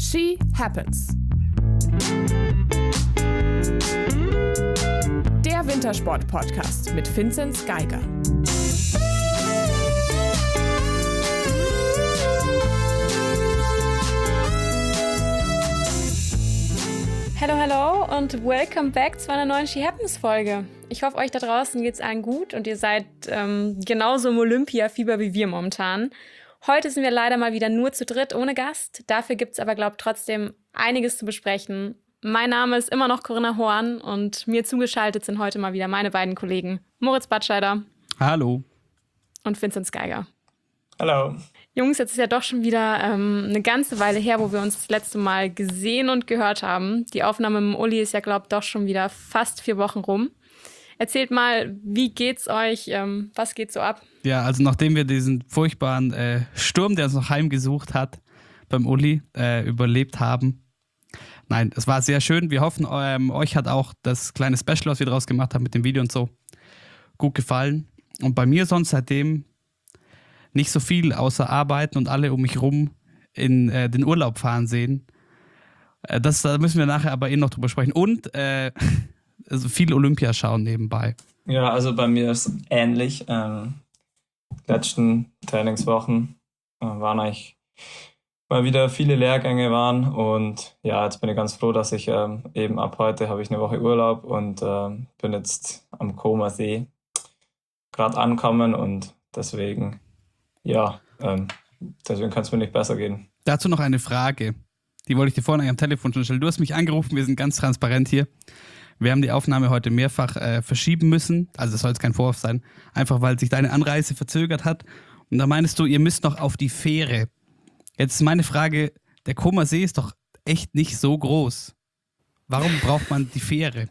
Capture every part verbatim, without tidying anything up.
She Happens. Der Wintersport-Podcast mit Vinzenz Geiger. Hallo, hallo und welcome back zu einer neuen She Happens Folge. Ich hoffe, euch da draußen geht's allen gut und ihr seid ähm, genauso im Olympiafieber wie wir momentan. Heute sind wir leider mal wieder nur zu dritt, ohne Gast. Dafür gibt's aber, glaube ich, trotzdem einiges zu besprechen. Mein Name ist immer noch Corinna Horn und mir zugeschaltet sind heute mal wieder meine beiden Kollegen Moritz Batscheider. Hallo. Und Vinzenz Geiger. Hallo. Jungs, jetzt ist ja doch schon wieder ähm, eine ganze Weile her, wo wir uns das letzte Mal gesehen und gehört haben. Die Aufnahme mit dem Uli ist ja, glaube ich, doch schon wieder fast vier Wochen rum. Erzählt mal, wie geht's euch? Ähm, was geht so ab? Ja, also nachdem wir diesen furchtbaren äh, Sturm, der uns noch heimgesucht hat, beim Uli äh, überlebt haben. Nein, es war sehr schön. Wir hoffen, ähm, euch hat auch das kleine Special, was wir draus gemacht haben mit dem Video und so, gut gefallen. Und bei mir sonst seitdem nicht so viel außer Arbeiten und alle um mich rum in äh, den Urlaub fahren sehen. Äh, das, da müssen wir nachher aber eh noch drüber sprechen. Und äh, also viel Olympia schauen nebenbei. Ja, also bei mir ist es ähnlich. Ähm, die letzten Trainingswochen äh, waren eigentlich mal wieder viele Lehrgänge waren. Und ja, jetzt bin ich ganz froh, dass ich ähm, eben ab heute habe ich eine Woche Urlaub und ähm, bin jetzt am Comer See gerade ankommen und deswegen Ja, ähm, deswegen kann es mir nicht besser gehen. Dazu noch eine Frage. Die wollte ich dir vorhin am Telefon schon stellen. Du hast mich angerufen, wir sind ganz transparent hier. Wir haben die Aufnahme heute mehrfach äh, verschieben müssen. Also das soll jetzt kein Vorwurf sein. Einfach, weil sich deine Anreise verzögert hat. Und da meinst du, ihr müsst noch auf die Fähre. Jetzt ist meine Frage, der Comer See ist doch echt nicht so groß. Warum braucht man die Fähre?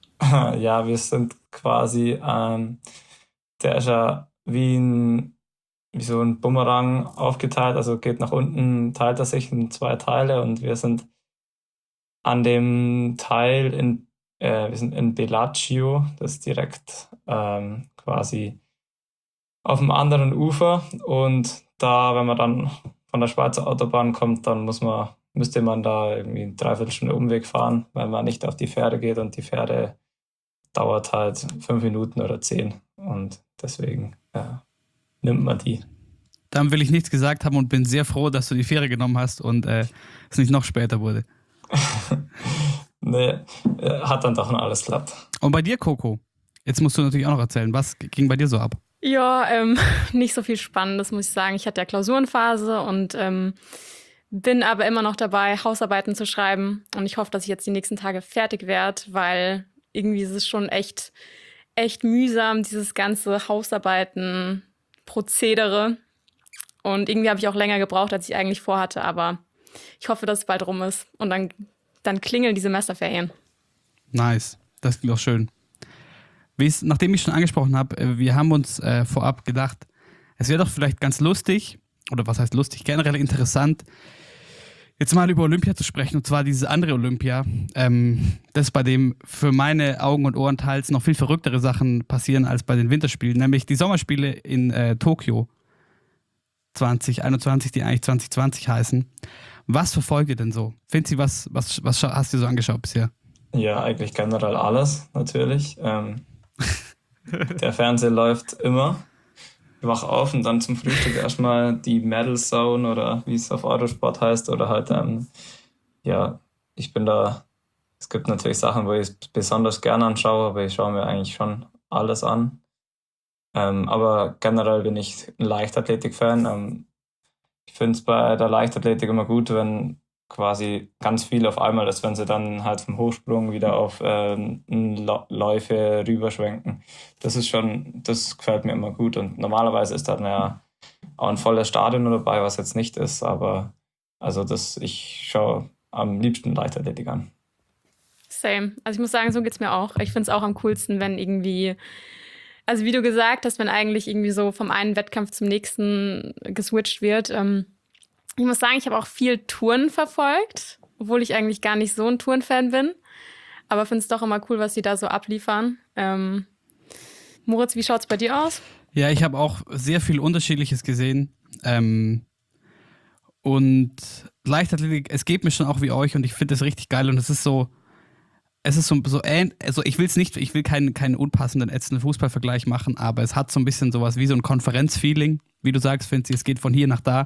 Ja, wir sind quasi, ähm, der ist ja wie ein wie so ein Bumerang aufgeteilt, also geht nach unten, teilt er sich in zwei Teile und wir sind an dem Teil in, äh, wir sind in Bellagio, das ist direkt ähm, quasi auf dem anderen Ufer und da, wenn man dann von der Schweizer Autobahn kommt, dann muss man, müsste man da irgendwie eine Dreiviertelstunde Umweg fahren, weil man nicht auf die Fähre geht und die Fähre dauert halt fünf Minuten oder zehn und deswegen, ja. Nimmt man die. Dann will ich nichts gesagt haben und bin sehr froh, dass du die Fähre genommen hast und äh, es nicht noch später wurde. Nee, hat dann doch noch alles geklappt. Und bei dir, Coco? Jetzt musst du natürlich auch noch erzählen, was ging bei dir so ab? Ja, ähm, nicht so viel Spannendes, muss ich sagen. Ich hatte ja Klausurenphase und ähm, bin aber immer noch dabei, Hausarbeiten zu schreiben. Und ich hoffe, dass ich jetzt die nächsten Tage fertig werde, weil irgendwie ist es schon echt, echt mühsam, dieses ganze Hausarbeiten Prozedere. Und irgendwie habe ich auch länger gebraucht, als ich eigentlich vorhatte. Aber ich hoffe, dass es bald rum ist. Und dann, dann klingeln die Semesterferien. Nice. Das klingt auch schön. Wie es, nachdem ich schon angesprochen habe, wir haben uns äh, vorab gedacht, es wäre doch vielleicht ganz lustig, oder was heißt lustig, generell interessant, jetzt mal über Olympia zu sprechen, und zwar dieses andere Olympia, ähm, das bei dem für meine Augen und Ohren teils noch viel verrücktere Sachen passieren als bei den Winterspielen, nämlich die Sommerspiele in äh, Tokio zwanzig einundzwanzig, die eigentlich zwanzig zwanzig heißen. Was verfolgt ihr denn so? Finzi, was, was, was hast du so angeschaut bisher? Ja, eigentlich generell alles, natürlich. Ähm, der Fernseher läuft immer. Ich wach auf und dann zum Frühstück erstmal die Medal Zone oder wie es auf Autosport heißt oder halt, ähm, ja, ich bin da, es gibt natürlich Sachen, wo ich es besonders gerne anschaue, aber ich schaue mir eigentlich schon alles an. Ähm, aber generell bin ich ein Leichtathletik-Fan. Ähm, ich finde es bei der Leichtathletik immer gut, wenn quasi ganz viel auf einmal ist, wenn sie dann halt vom Hochsprung wieder auf ähm, Läufe rüberschwenken. Das ist schon, das gefällt mir immer gut. Und normalerweise ist dann ja auch ein volles Stadion dabei, was jetzt nicht ist. Aber also das, ich schaue am liebsten Leichtathletik an. Same. Also ich muss sagen, so geht's mir auch. Ich finde es auch am coolsten, wenn irgendwie, also wie du gesagt hast, wenn eigentlich irgendwie so vom einen Wettkampf zum nächsten geswitcht wird. Ähm, Ich muss sagen, ich habe auch viel Touren verfolgt, obwohl ich eigentlich gar nicht so ein Tourenfan bin. Aber finde es doch immer cool, was sie da so abliefern. Ähm, Moritz, wie schaut's bei dir aus? Ja, ich habe auch sehr viel Unterschiedliches gesehen. Ähm, und Leichtathletik, es geht mir schon auch wie euch und ich finde das richtig geil und es ist so, es ist so, so ähn- also ich will es nicht, ich will keinen, keinen unpassenden, ätzenden Fußballvergleich machen, aber es hat so ein bisschen sowas wie so ein Konferenzfeeling, wie du sagst, Finzi, es geht von hier nach da.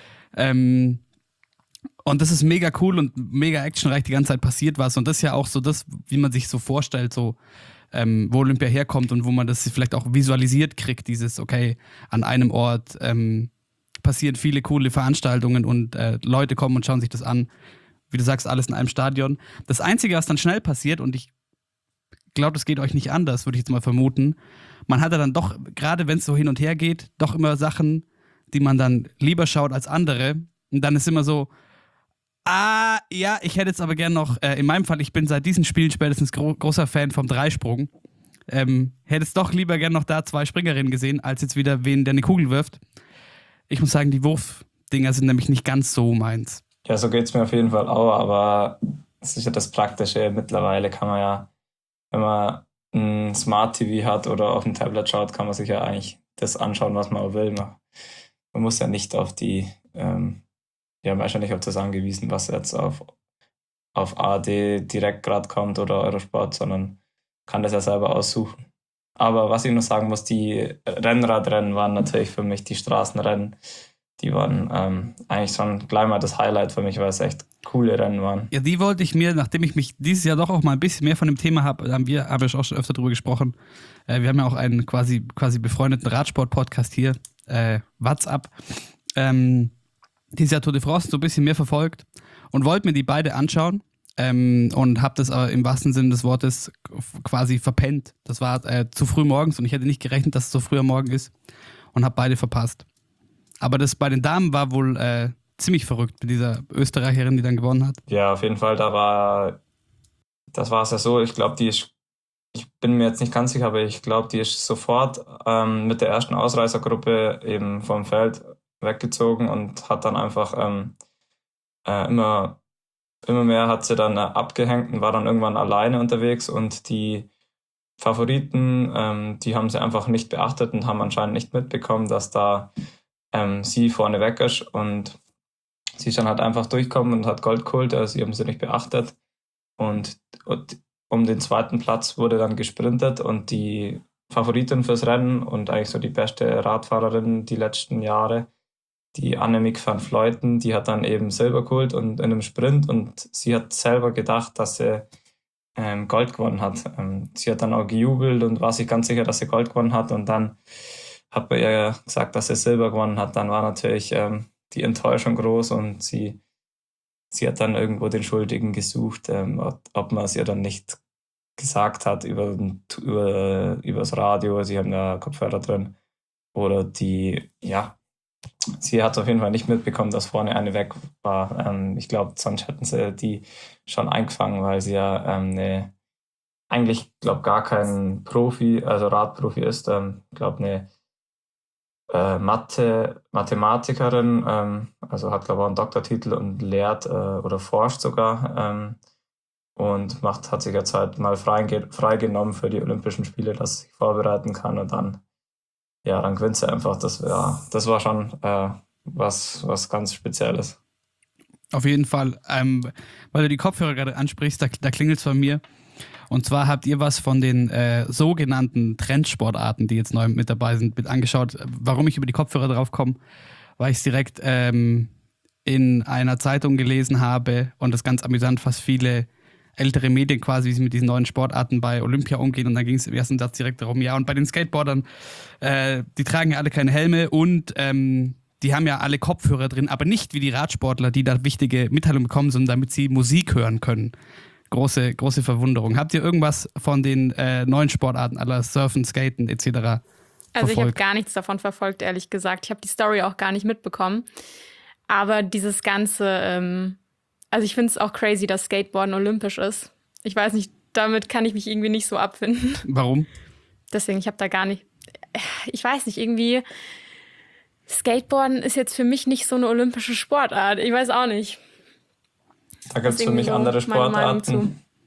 Ähm, und das ist mega cool und mega actionreich, die ganze Zeit passiert was und das ist ja auch so das, wie man sich so vorstellt, so ähm, wo Olympia herkommt und wo man das vielleicht auch visualisiert kriegt, dieses, okay, an einem Ort ähm, passieren viele coole Veranstaltungen und äh, Leute kommen und schauen sich das an. Wie du sagst, alles in einem Stadion. Das Einzige, was dann schnell passiert, und ich glaube, das geht euch nicht anders, würde ich jetzt mal vermuten, man hat ja dann doch, gerade wenn es so hin und her geht, doch immer Sachen, die man dann lieber schaut als andere. Und dann ist immer so, ah, ja, ich hätte jetzt aber gern noch, äh, in meinem Fall, ich bin seit diesen Spielen spätestens gro- großer Fan vom Dreisprung, ähm, hätte es doch lieber gern noch da zwei Springerinnen gesehen, als jetzt wieder wen, der eine Kugel wirft. Ich muss sagen, die Wurfdinger sind nämlich nicht ganz so meins. Ja, so geht es mir auf jeden Fall auch, aber es ist ja das Praktische. Mittlerweile kann man ja, wenn man ein Smart T V hat oder auf dem Tablet schaut, kann man sich ja eigentlich das anschauen, was man auch will. Man, man muss ja nicht auf die, ähm, ja, man ist ja nicht auf das angewiesen, was jetzt auf, auf A R D direkt gerade kommt oder Eurosport, sondern kann das ja selber aussuchen. Aber was ich noch sagen muss, die Rennradrennen waren natürlich für mich, die Straßenrennen, die waren ähm, eigentlich schon gleich mal das Highlight für mich, weil es echt coole Rennen waren. Ja, die wollte ich mir, nachdem ich mich dieses Jahr doch auch mal ein bisschen mehr von dem Thema habe, haben wir, haben wir auch schon öfter drüber gesprochen. Äh, wir haben ja auch einen quasi, quasi befreundeten Radsport-Podcast hier, äh, WhatsApp. Ähm, dieses Jahr Tour de France so ein bisschen mehr verfolgt und wollte mir die beide anschauen. Ähm, und habe das aber im wahrsten Sinne des Wortes quasi verpennt. Das war äh, zu früh morgens und ich hätte nicht gerechnet, dass es so früh am Morgen ist und habe beide verpasst. Aber das bei den Damen war wohl äh, ziemlich verrückt mit dieser Österreicherin, die dann gewonnen hat. Ja, auf jeden Fall, da war, das war es ja so, ich glaube, die ist, ich bin mir jetzt nicht ganz sicher, aber ich glaube, die ist sofort ähm, mit der ersten Ausreißergruppe eben vom Feld weggezogen und hat dann einfach ähm, äh, immer Immer mehr hat sie dann äh, abgehängt und war dann irgendwann alleine unterwegs und die Favoriten, ähm, die haben sie einfach nicht beachtet und haben anscheinend nicht mitbekommen, dass da ähm, sie vorne weg ist und sie ist dann halt einfach durchgekommen und hat Gold geholt, also sie haben sie nicht beachtet und, und um den zweiten Platz wurde dann gesprintet und die Favoritin fürs Rennen und eigentlich so die beste Radfahrerin die letzten Jahre, die Annemiek van Vleuten, die hat dann eben Silber geholt und in einem Sprint und sie hat selber gedacht, dass sie ähm, Gold gewonnen hat. Ähm, sie hat dann auch gejubelt und war sich ganz sicher, dass sie Gold gewonnen hat und dann hat man ihr gesagt, dass sie Silber gewonnen hat. Dann war natürlich ähm, die Enttäuschung groß und sie, sie hat dann irgendwo den Schuldigen gesucht, ähm, ob, ob man es ihr dann nicht gesagt hat über, über, über das Radio, sie haben da Kopfhörer drin oder die, ja, sie hat auf jeden Fall nicht mitbekommen, dass vorne eine weg war. Ähm, ich glaube, sonst hätten sie die schon eingefangen, weil sie ja ähm, eine, eigentlich, glaube gar kein Profi, also Radprofi ist. Ähm, ich glaube, eine äh, Mathe, Mathematikerin, ähm, also hat, glaube ich, auch einen Doktortitel und lehrt äh, oder forscht sogar ähm, und macht, hat sich jetzt halt mal freigenommen frei für die Olympischen Spiele, dass sie sich vorbereiten kann und dann ja, dann gewinnt sie einfach. Das, ja, das war schon äh, was, was ganz Spezielles. Auf jeden Fall. Ähm, weil du die Kopfhörer gerade ansprichst, da, da klingelt es bei mir. Und zwar habt ihr was von den äh, sogenannten Trendsportarten, die jetzt neu mit dabei sind, mit angeschaut. Warum ich über die Kopfhörer drauf komme, weil ich es direkt ähm, in einer Zeitung gelesen habe und das ganz amüsant, fast viele ältere Medien quasi, wie sie mit diesen neuen Sportarten bei Olympia umgehen. Und dann ging es im ersten Satz direkt darum, ja, und bei den Skateboardern, äh, die tragen ja alle keine Helme und ähm, die haben ja alle Kopfhörer drin, aber nicht wie die Radsportler, die da wichtige Mitteilungen bekommen, sondern damit sie Musik hören können. Große, große Verwunderung. Habt ihr irgendwas von den äh, neuen Sportarten, aller Surfen, Skaten et cetera Also ich habe gar nichts davon verfolgt, ehrlich gesagt. Ich habe die Story auch gar nicht mitbekommen. Aber dieses ganze... Ähm Also ich finde es auch crazy, dass Skateboarden olympisch ist. Ich weiß nicht, damit kann ich mich irgendwie nicht so abfinden. Warum? Deswegen, ich habe da gar nicht, ich weiß nicht, irgendwie Skateboarden ist jetzt für mich nicht so eine olympische Sportart. Ich weiß auch nicht. Da gibt es für mich so andere meine Meinung Sportarten.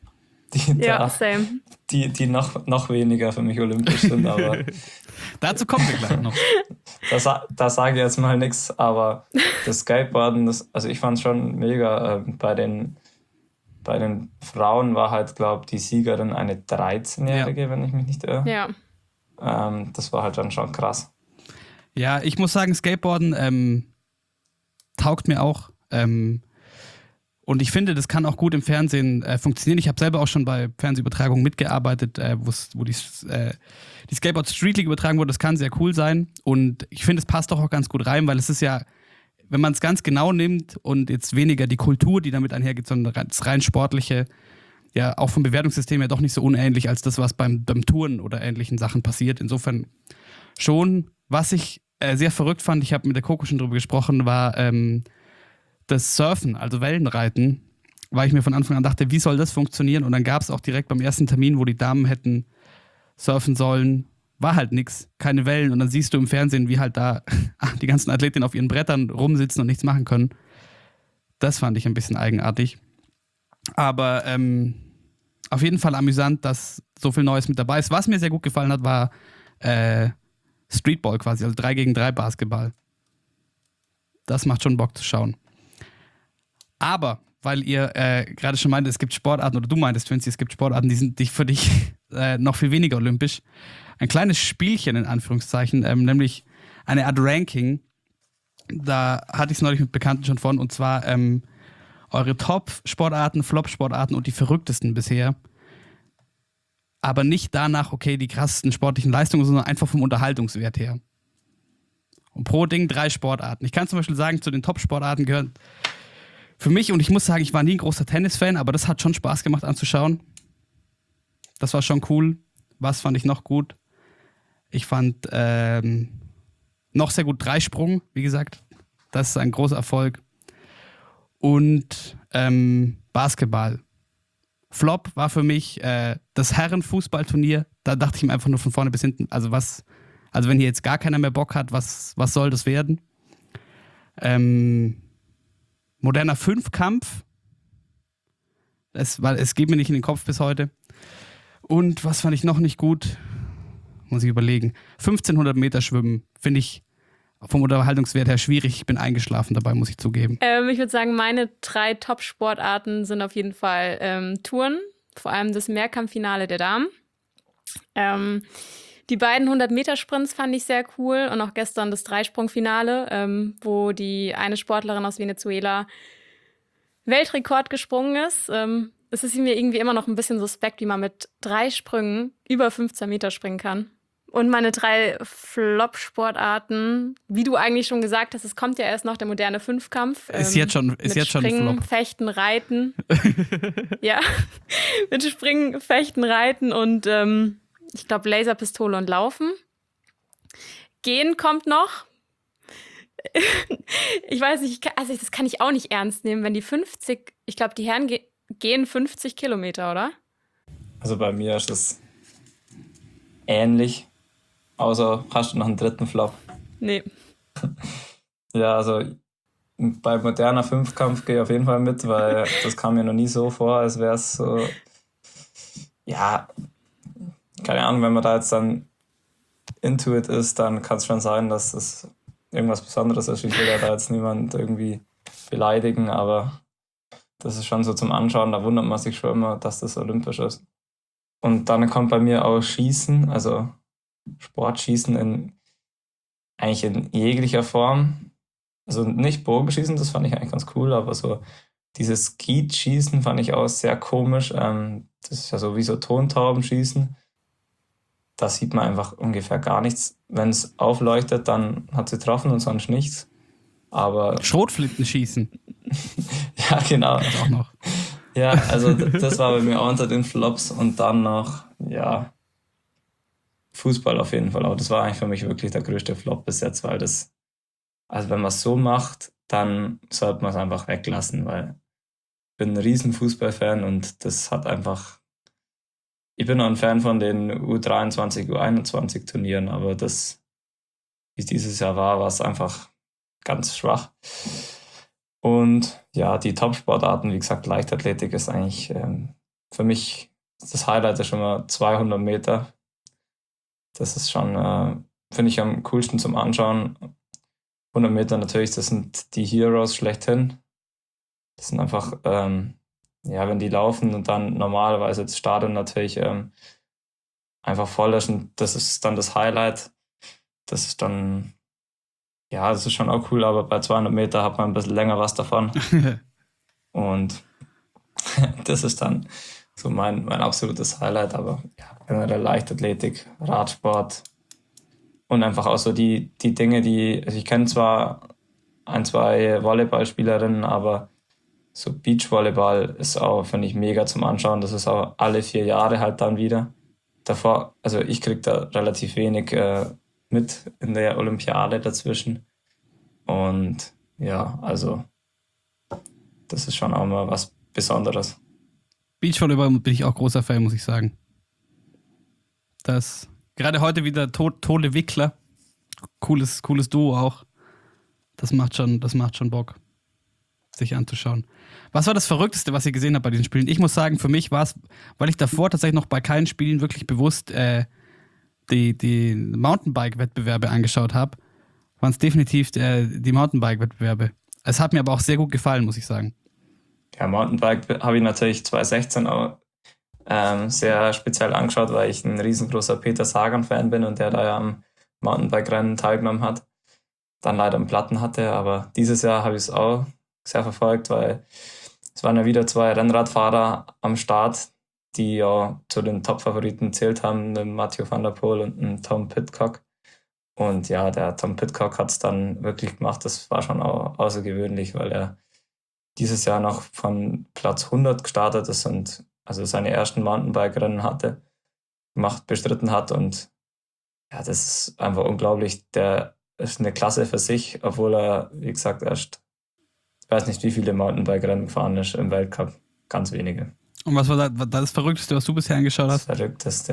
die, Ja, da, same. die, die noch, noch weniger für mich olympisch sind, aber Dazu kommen wir gleich noch. da, sa- da sage ich jetzt mal nichts, aber das Skateboarden, das, also ich fand es schon mega. Äh, bei, den, bei den Frauen war halt, glaube ich, die Siegerin eine dreizehnjährige, wenn ich mich nicht irre. Ja. Ähm, das war halt dann schon krass. Ja, ich muss sagen, Skateboarden ähm, taugt mir auch. Ähm, und ich finde, das kann auch gut im Fernsehen äh, funktionieren. Ich habe selber auch schon bei Fernsehübertragungen mitgearbeitet, äh, wo die, äh, die Skateboard Street League übertragen wurde. Das kann sehr cool sein. Und ich finde, es passt doch auch ganz gut rein, weil es ist ja, wenn man es ganz genau nimmt und jetzt weniger die Kultur, die damit einhergeht, sondern das rein sportliche, ja auch vom Bewertungssystem ja doch nicht so unähnlich als das, was beim, beim Touren oder ähnlichen Sachen passiert. Insofern schon. Was ich äh, sehr verrückt fand, ich habe mit der Coco schon drüber gesprochen, war ähm, das Surfen, also Wellenreiten, weil ich mir von Anfang an dachte, wie soll das funktionieren? Und dann gab es auch direkt beim ersten Termin, wo die Damen hätten surfen sollen, war halt nix, keine Wellen. Und dann siehst du im Fernsehen, wie halt da die ganzen Athletinnen auf ihren Brettern rumsitzen und nichts machen können. Das fand ich ein bisschen eigenartig. Aber ähm, auf jeden Fall amüsant, dass so viel Neues mit dabei ist. Was mir sehr gut gefallen hat, war äh, Streetball quasi, also drei gegen drei Basketball. Das macht schon Bock zu schauen. Aber, weil ihr äh, gerade schon meint, es gibt Sportarten, oder du meintest, Vinci, es gibt Sportarten, die sind die für dich äh, noch viel weniger olympisch. Ein kleines Spielchen in Anführungszeichen, ähm, nämlich eine Art Ranking. Da hatte ich es neulich mit Bekannten schon von, und zwar ähm, eure Top-Sportarten, Flop-Sportarten und die verrücktesten bisher. Aber nicht danach, okay, die krassesten sportlichen Leistungen, sondern einfach vom Unterhaltungswert her. Und pro Ding drei Sportarten. Ich kann zum Beispiel sagen, zu den Top-Sportarten gehören für mich, und ich muss sagen, ich war nie ein großer Tennis-Fan, aber das hat schon Spaß gemacht anzuschauen. Das war schon cool. Was fand ich noch gut? Ich fand ähm, noch sehr gut Dreisprung, wie gesagt. Das ist ein großer Erfolg. Und ähm, Basketball. Flop war für mich äh, das Herrenfußballturnier. Da dachte ich mir einfach nur von vorne bis hinten, also was, also wenn hier jetzt gar keiner mehr Bock hat, was, was soll das werden? Ähm, moderner Fünfkampf. Es, weil es geht mir nicht in den Kopf bis heute. Und was fand ich noch nicht gut? Muss ich überlegen. fünfzehnhundert Meter Schwimmen finde ich vom Unterhaltungswert her schwierig. Ich bin eingeschlafen dabei, muss ich zugeben. Ähm, ich würde sagen, meine drei Top-Sportarten sind auf jeden Fall ähm, Touren, vor allem das Mehrkampffinale der Damen. Ähm, die beiden hundert-Meter-Sprints fand ich sehr cool und auch gestern das Dreisprungfinale, ähm, wo die eine Sportlerin aus Venezuela Weltrekord gesprungen ist. Ähm, es ist mir irgendwie immer noch ein bisschen suspekt, wie man mit drei Sprüngen über fünfzehn Meter springen kann. Und meine drei Flop-Sportarten, wie du eigentlich schon gesagt hast, es kommt ja erst noch der moderne Fünfkampf. Ist ähm, jetzt schon, ist mit jetzt schon ein Springen, Flop. Fechten, Reiten. Ja, mit Springen, Fechten, Reiten und ähm, ich glaube Laserpistole und Laufen. Gehen kommt noch. Ich weiß nicht, ich kann, also das kann ich auch nicht ernst nehmen, wenn die fünfzig, ich glaube, die Herren ge- gehen fünfzig Kilometer, oder? Also bei mir ist es ähnlich. Außer hast du noch einen dritten Flop. Nee. Ja, also bei moderner Fünfkampf gehe ich auf jeden Fall mit, weil das kam mir noch nie so vor, als wäre es so, ja, keine Ahnung, wenn man da jetzt dann into it ist, dann kann es schon sein, dass es irgendwas Besonderes ist. Ich will ja da jetzt niemand irgendwie beleidigen, aber das ist schon so zum Anschauen, da wundert man sich schon immer, dass das olympisch ist. Und dann kommt bei mir auch Schießen, also Sportschießen in eigentlich in jeglicher Form. Also nicht Bogenschießen, das fand ich eigentlich ganz cool, aber so dieses Skeetschießen fand ich auch sehr komisch. Ähm, das ist ja so wie so Tontaubenschießen. Da sieht man einfach ungefähr gar nichts. Wenn es aufleuchtet, dann hat sie getroffen und sonst nichts. Aber Schrotflinten schießen. ja, genau. Das auch noch. Ja, also das war bei mir auch unter den Flops. Und dann noch, ja, Fußball auf jeden Fall auch. Das war eigentlich für mich wirklich der größte Flop bis jetzt, weil das, also wenn man es so macht, dann sollte man es einfach weglassen, weil ich bin ein riesen Fußballfan und das hat einfach, ich bin auch ein Fan von den U dreiundzwanzig, U einundzwanzig Turnieren, aber das, wie es dieses Jahr war, war es einfach ganz schwach. Und ja, die Top-Sportarten, wie gesagt, Leichtathletik ist eigentlich ähm, für mich das Highlight ist immer zweihundert Meter. Das ist schon, äh, finde ich, am coolsten zum Anschauen. hundert Meter natürlich, das sind die Heroes schlechthin. Das sind einfach, ähm, ja, wenn die laufen und dann normalerweise das Stadion natürlich ähm, einfach voll ist und das ist dann das Highlight. Das ist dann, ja, das ist schon auch cool, aber bei zweihundert Meter hat man ein bisschen länger was davon. Und das ist dann so mein, mein absolutes Highlight, aber ja, generell Leichtathletik, Radsport und einfach auch so die, die Dinge, die, also ich kenne zwar ein, zwei Volleyballspielerinnen, aber so Beachvolleyball ist auch, finde ich, mega zum Anschauen. Das ist auch alle vier Jahre halt dann wieder. Davor, also ich kriege da relativ wenig äh, mit in der Olympiade dazwischen. Und ja, also das ist schon auch mal was Besonderes. Beachvolleyball bin ich auch großer Fan, muss ich sagen. Das, gerade heute wieder to- Tole Wickler. Cooles, cooles Duo auch. Das macht schon, das macht schon Bock, sich anzuschauen. Was war das Verrückteste, was ihr gesehen habt bei diesen Spielen? Ich muss sagen, für mich war es, weil ich davor tatsächlich noch bei keinen Spielen wirklich bewusst äh, die, die Mountainbike-Wettbewerbe angeschaut habe, waren es definitiv äh, die Mountainbike-Wettbewerbe. Es hat mir aber auch sehr gut gefallen, muss ich sagen. Ja, Mountainbike habe ich natürlich zwanzig sechzehn auch ähm, sehr speziell angeschaut, weil ich ein riesengroßer Peter Sagan-Fan bin und der da ja am Mountainbike-Rennen teilgenommen hat. Dann leider einen Platten hatte, aber dieses Jahr habe ich es auch sehr verfolgt, weil es waren ja wieder zwei Rennradfahrer am Start, die ja zu den Top-Favoriten zählt haben, den Mathieu van der Poel und den Tom Pidcock. Und ja, der Tom Pidcock hat es dann wirklich gemacht. Das war schon auch außergewöhnlich, weil er dieses Jahr noch von Platz hundert gestartet ist und also seine ersten Mountainbike-Rennen hatte, gemacht, bestritten hat. Und ja, das ist einfach unglaublich. Der ist eine Klasse für sich, obwohl er, wie gesagt, erst, ich weiß nicht, wie viele Mountainbike-Rennen gefahren ist im Weltcup. Ganz wenige. Und was war das, das Verrückteste, was du bisher angeschaut hast? Das Verrückteste,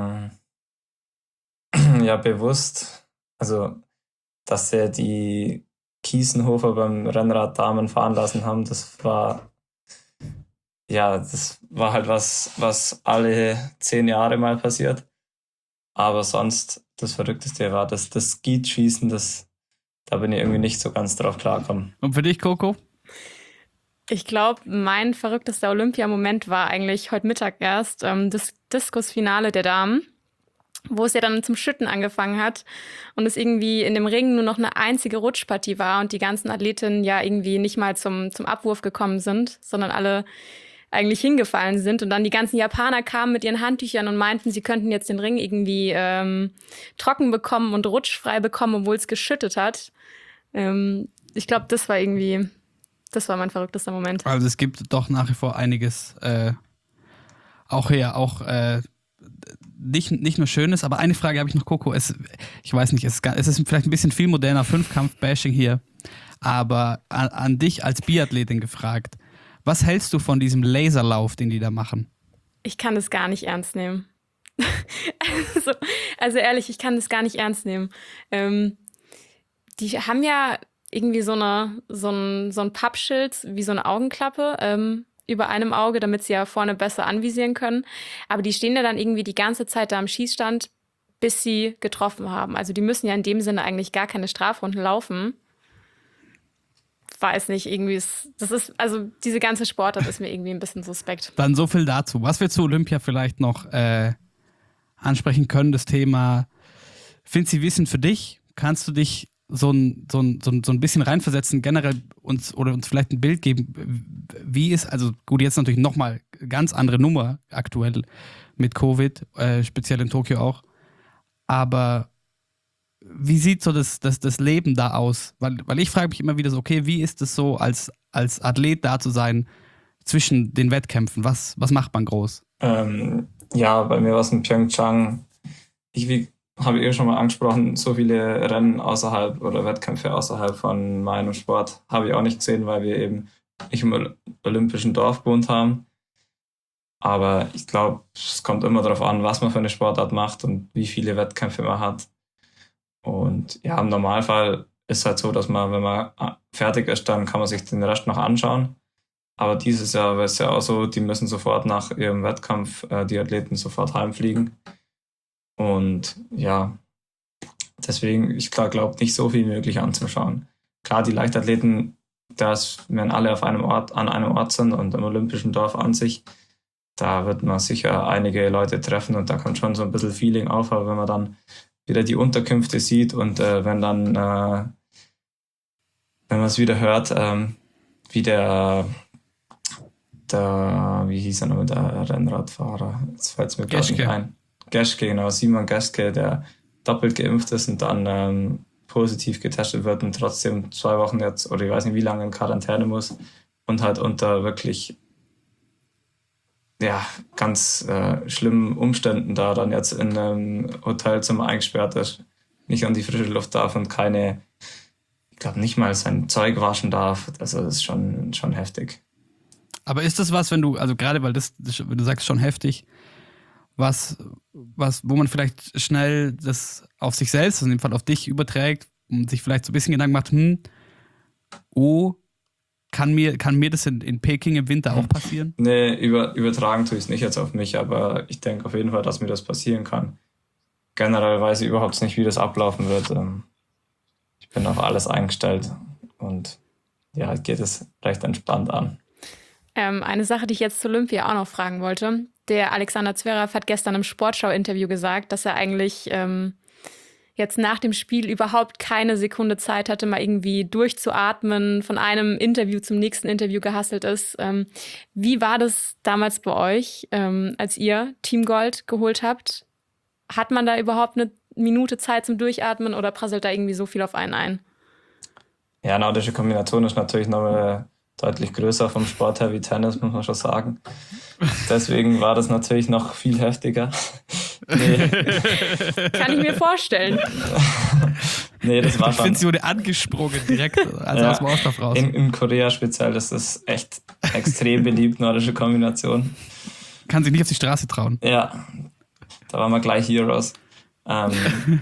äh, ja, bewusst. Also, dass er die Kiesenhofer beim Rennrad Damen fahren lassen haben, das war, ja, das war halt was, was alle zehn Jahre mal passiert. Aber sonst, das Verrückteste war das, das Skeetschießen, das, da bin ich irgendwie nicht so ganz drauf klargekommen. Und für dich, Coco? Ich glaube, mein verrücktester Olympiamoment war eigentlich heute Mittag erst ähm, das Diskusfinale der Damen, wo es ja dann zum Schütten angefangen hat und es irgendwie in dem Ring nur noch eine einzige Rutschpartie war und die ganzen Athletinnen ja irgendwie nicht mal zum, zum Abwurf gekommen sind, sondern alle eigentlich hingefallen sind. Und dann die ganzen Japaner kamen mit ihren Handtüchern und meinten, sie könnten jetzt den Ring irgendwie ähm, trocken bekommen und rutschfrei bekommen, obwohl es geschüttet hat. Ähm, ich glaube, das war irgendwie, das war mein verrücktester Moment. Also es gibt doch nach wie vor einiges, äh, auch hier, auch äh, nicht, nicht nur Schönes, aber eine Frage habe ich noch, Coco. Es, ich weiß nicht, es ist, es ist vielleicht ein bisschen viel moderner Fünfkampf-Bashing hier, aber an, an dich als Biathletin gefragt. Was hältst du von diesem Laserlauf, den die da machen? Ich kann das gar nicht ernst nehmen. also, also ehrlich, ich kann das gar nicht ernst nehmen. Ähm, die haben ja irgendwie so, eine, so, ein, so ein Pappschild, wie so eine Augenklappe ähm, über einem Auge, damit sie ja vorne besser anvisieren können. Aber die stehen ja dann irgendwie die ganze Zeit da am Schießstand, bis sie getroffen haben. Also die müssen ja in dem Sinne eigentlich gar keine Strafrunden laufen. Weiß nicht, irgendwie ist, das ist, also diese ganze Sportart ist mir irgendwie ein bisschen suspekt. Dann so viel dazu. Was wir zu Olympia vielleicht noch äh, ansprechen können, das Thema, findest du Wissen für dich? Kannst du dich so ein, so ein, so ein, so ein bisschen reinversetzen, generell uns oder uns vielleicht ein Bild geben, wie ist, also gut, jetzt natürlich nochmal ganz andere Nummer aktuell mit Covid, äh, speziell in Tokio auch, aber wie sieht so das, das, das Leben da aus? Weil, weil ich frage mich immer wieder so, okay, wie ist es so, als, als Athlet da zu sein zwischen den Wettkämpfen? Was, was macht man groß? Ähm, ja, bei mir war es in Pyeongchang. Ich wie, habe eh schon mal angesprochen, so viele Rennen außerhalb oder Wettkämpfe außerhalb von meinem Sport habe ich auch nicht gesehen, weil wir eben nicht im olympischen Dorf gewohnt haben. Aber ich glaube, es kommt immer darauf an, was man für eine Sportart macht und wie viele Wettkämpfe man hat. Und ja, im Normalfall ist es halt so, dass man, wenn man fertig ist, dann kann man sich den Rest noch anschauen. Aber dieses Jahr war es ja auch so, die müssen sofort nach ihrem Wettkampf, äh, die Athleten sofort heimfliegen. Und ja, deswegen, ich glaube nicht so viel möglich anzuschauen. Klar, die Leichtathleten, das, wenn alle auf einem Ort, an einem Ort sind und im Olympischen Dorf an sich, da wird man sicher einige Leute treffen und da kommt schon so ein bisschen Feeling auf, aber wenn man dann wieder die Unterkünfte sieht und äh, wenn dann, äh, wenn man es wieder hört, ähm, wie der, der, wie hieß er noch, der Rennradfahrer, jetzt fällt es mir gerade nicht ein. Geschke, genau, Simon Geschke, der doppelt geimpft ist und dann ähm, positiv getestet wird und trotzdem zwei Wochen jetzt, oder ich weiß nicht wie lange in Quarantäne muss und halt unter wirklich ja, ganz äh, schlimmen Umständen da dann jetzt in einem Hotelzimmer eingesperrt ist, nicht an die frische Luft darf und keine, ich glaube nicht mal sein Zeug waschen darf. Also das ist schon, schon heftig. Aber ist das was, wenn du, also gerade weil das, wenn du sagst, schon heftig, was, was, wo man vielleicht schnell das auf sich selbst, also in dem Fall auf dich überträgt und sich vielleicht so ein bisschen Gedanken macht, hm, oh, Kann mir, kann mir das in, in Peking im Winter auch passieren? Nee, über, übertragen tue ich es nicht jetzt auf mich, aber ich denke auf jeden Fall, dass mir das passieren kann. Generell weiß ich überhaupt nicht, wie das ablaufen wird. Ich bin auf alles eingestellt und ja, geht es recht entspannt an. Ähm, eine Sache, die ich jetzt zu Olympia auch noch fragen wollte. Der Alexander Zverev hat gestern im Sportschau-Interview gesagt, dass er eigentlich ähm, jetzt nach dem Spiel überhaupt keine Sekunde Zeit hatte, mal irgendwie durchzuatmen, von einem Interview zum nächsten Interview gehasselt ist. Ähm, wie war das damals bei euch, ähm, als ihr Team Gold geholt habt? Hat man da überhaupt eine Minute Zeit zum Durchatmen oder prasselt da irgendwie so viel auf einen ein? Ja, nordische Kombination ist natürlich noch mal deutlich größer vom Sport her wie Tennis, muss man schon sagen. Deswegen war das natürlich noch viel heftiger. Nee. Kann ich mir vorstellen. Nee, das war ich schon. finde, sie wurde angesprungen direkt, also ja, aus dem Auslauf raus. In, in Korea speziell ist das echt extrem beliebt, nordische Kombination. Kann sich nicht auf die Straße trauen. Ja, da waren wir gleich Heroes. Ähm,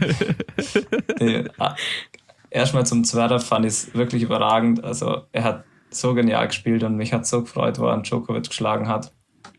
nee, erstmal zum Zverev fand ich es wirklich überragend. Also er hat so genial gespielt und mich hat so gefreut, wo er Djokovic geschlagen hat.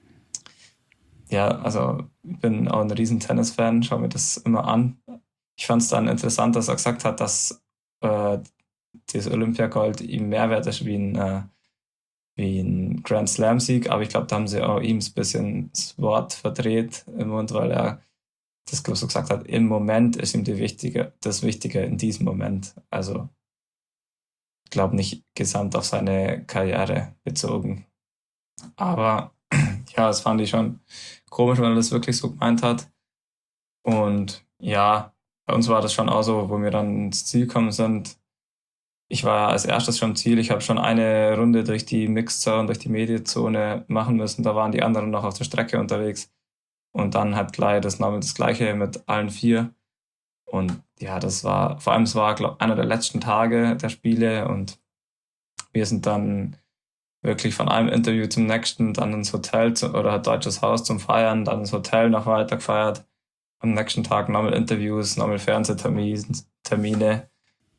Ja, also ich bin auch ein riesen Tennis-Fan, schaue mir das immer an. Ich fand es dann interessant, dass er gesagt hat, dass äh, das Olympiagold ihm mehr wert ist wie ein, äh, wie ein Grand Slam-Sieg, aber ich glaube, da haben sie auch ihm ein bisschen das Wort verdreht im Mund, weil er das so gesagt hat, im Moment ist ihm die Wichtige, das Wichtige in diesem Moment. Also ich glaube nicht gesamt auf seine Karriere bezogen. Aber ja, das fand ich schon komisch, wenn er das wirklich so gemeint hat. Und ja, bei uns war das schon auch so, wo wir dann ins Ziel gekommen sind. Ich war als erstes schon im Ziel. Ich habe schon eine Runde durch die Mixzone, durch die Medienzone machen müssen. Da waren die anderen noch auf der Strecke unterwegs. Und dann hat gleich das nochmal das Gleiche mit allen vier. Und ja, das war, vor allem es war, glaube ich, einer der letzten Tage der Spiele. Und wir sind dann wirklich von einem Interview zum nächsten, dann ins Hotel zu, oder ein deutsches Haus zum Feiern, dann ins Hotel noch weiter gefeiert. Am nächsten Tag nochmal Interviews, nochmal Fernsehtermine, Termine,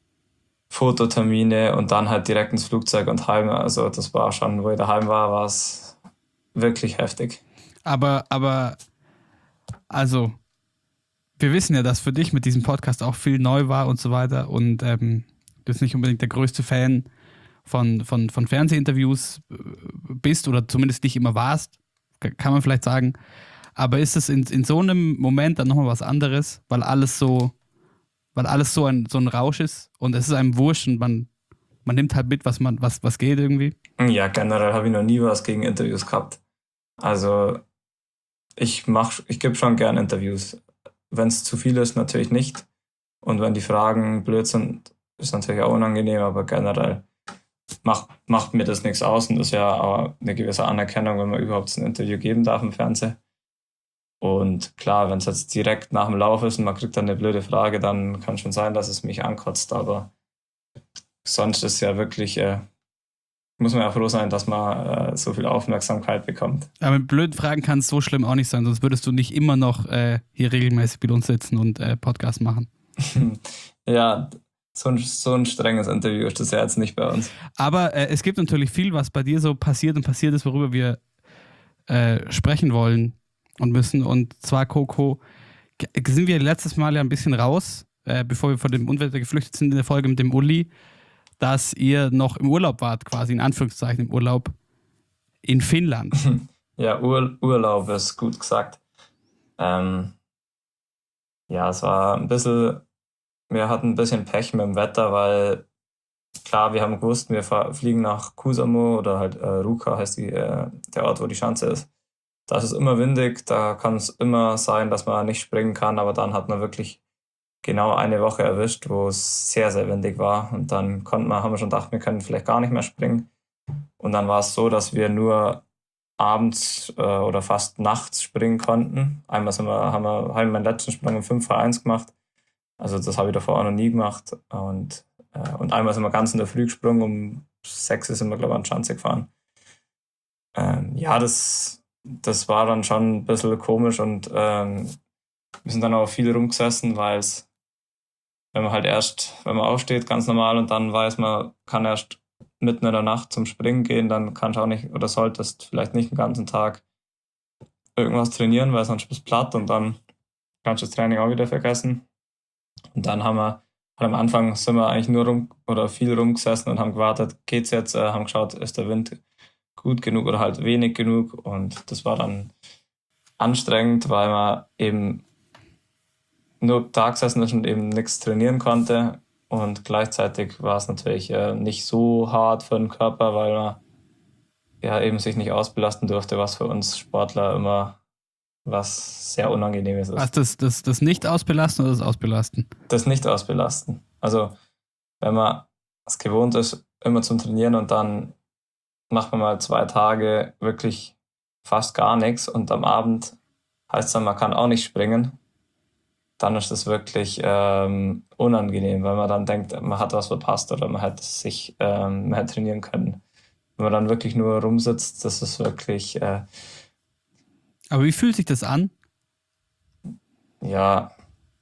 Fototermine und dann halt direkt ins Flugzeug und heim. Also das war schon, wo ich daheim war, war es wirklich heftig. Aber, aber, also, wir wissen ja, dass für dich mit diesem Podcast auch viel neu war und so weiter und ähm, du bist nicht unbedingt der größte Fan von, von, von Fernsehinterviews bist oder zumindest nicht immer warst, kann man vielleicht sagen. Aber ist es in, in so einem Moment dann nochmal was anderes, weil alles so, weil alles so ein, so ein Rausch ist und es ist einem wurscht und man, man nimmt halt mit, was, man, was, was geht irgendwie? Ja, generell habe ich noch nie was gegen Interviews gehabt. Also ich mach, ich gebe schon gern Interviews. Wenn es zu viel ist, natürlich nicht. Und wenn die Fragen blöd sind, ist natürlich auch unangenehm, aber generell macht, macht mir das nichts aus und ist ja auch eine gewisse Anerkennung, wenn man überhaupt ein Interview geben darf im Fernsehen. Und klar, wenn es jetzt direkt nach dem Lauf ist und man kriegt dann eine blöde Frage, dann kann schon sein, dass es mich ankotzt, aber sonst ist ja wirklich, äh, muss man ja froh sein, dass man äh, so viel Aufmerksamkeit bekommt. Aber mit blöden Fragen kann es so schlimm auch nicht sein, sonst würdest du nicht immer noch äh, hier regelmäßig mit uns sitzen und äh, Podcast machen. Ja, so ein, so ein strenges Interview ist das ja jetzt nicht bei uns. Aber äh, es gibt natürlich viel, was bei dir so passiert und passiert ist, worüber wir äh, sprechen wollen und müssen. Und zwar, Coco, sind wir letztes Mal ja ein bisschen raus, äh, bevor wir vor dem Unwetter geflüchtet sind in der Folge mit dem Uli, dass ihr noch im Urlaub wart, quasi in Anführungszeichen im Urlaub in Finnland. Ja, Ur- Urlaub ist gut gesagt. Ähm, ja, es war ein bisschen, wir hatten ein bisschen Pech mit dem Wetter, weil klar, wir haben gewusst, wir fahr, fliegen nach Kuusamo oder halt äh, Ruka heißt die, äh, der Ort, wo die Schanze ist. Da ist es immer windig, da kann es immer sein, dass man nicht springen kann, aber dann hat man wirklich genau eine Woche erwischt, wo es sehr, sehr windig war und dann konnten wir, haben wir schon gedacht, wir können vielleicht gar nicht mehr springen und dann war es so, dass wir nur abends äh, oder fast nachts springen konnten. Einmal sind wir, haben wir haben meinen letzten Sprung um fünf vor eins gemacht, also das habe ich davor auch noch nie gemacht und, äh, und einmal sind wir ganz in der Früh gesprungen, um sechs sind wir glaube ich an die Schanze gefahren. Ähm, ja, das, das war dann schon ein bisschen komisch und ähm, wir sind dann auch viel rumgesessen, weil es, wenn man halt erst, wenn man aufsteht, ganz normal und dann weiß man, kann erst mitten in der Nacht zum Springen gehen, dann kannst du auch nicht oder solltest vielleicht nicht den ganzen Tag irgendwas trainieren, weil sonst bist du platt und dann kannst du das Training auch wieder vergessen. Und dann haben wir, halt am Anfang sind wir eigentlich nur rum oder viel rumgesessen und haben gewartet, geht's jetzt, äh, haben geschaut, ist der Wind gut genug oder halt wenig genug und das war dann anstrengend, weil man eben nur da gesessen ist und eben nichts trainieren konnte und gleichzeitig war es natürlich äh, nicht so hart für den Körper, weil man ja eben sich nicht ausbelasten durfte, was für uns Sportler immer was sehr Unangenehmes ist. Was, das, das, das Nicht-Ausbelasten oder das Ausbelasten? Das Nicht-Ausbelasten. Also wenn man es gewohnt ist, immer zum Trainieren und dann macht man mal zwei Tage wirklich fast gar nichts und am Abend heißt es dann, man kann auch nicht springen, dann ist das wirklich ähm, unangenehm, weil man dann denkt, man hat was verpasst oder man hätte sich ähm, mehr trainieren können. Wenn man dann wirklich nur rumsitzt, das ist wirklich... Äh, Aber wie fühlt sich das an? Ja,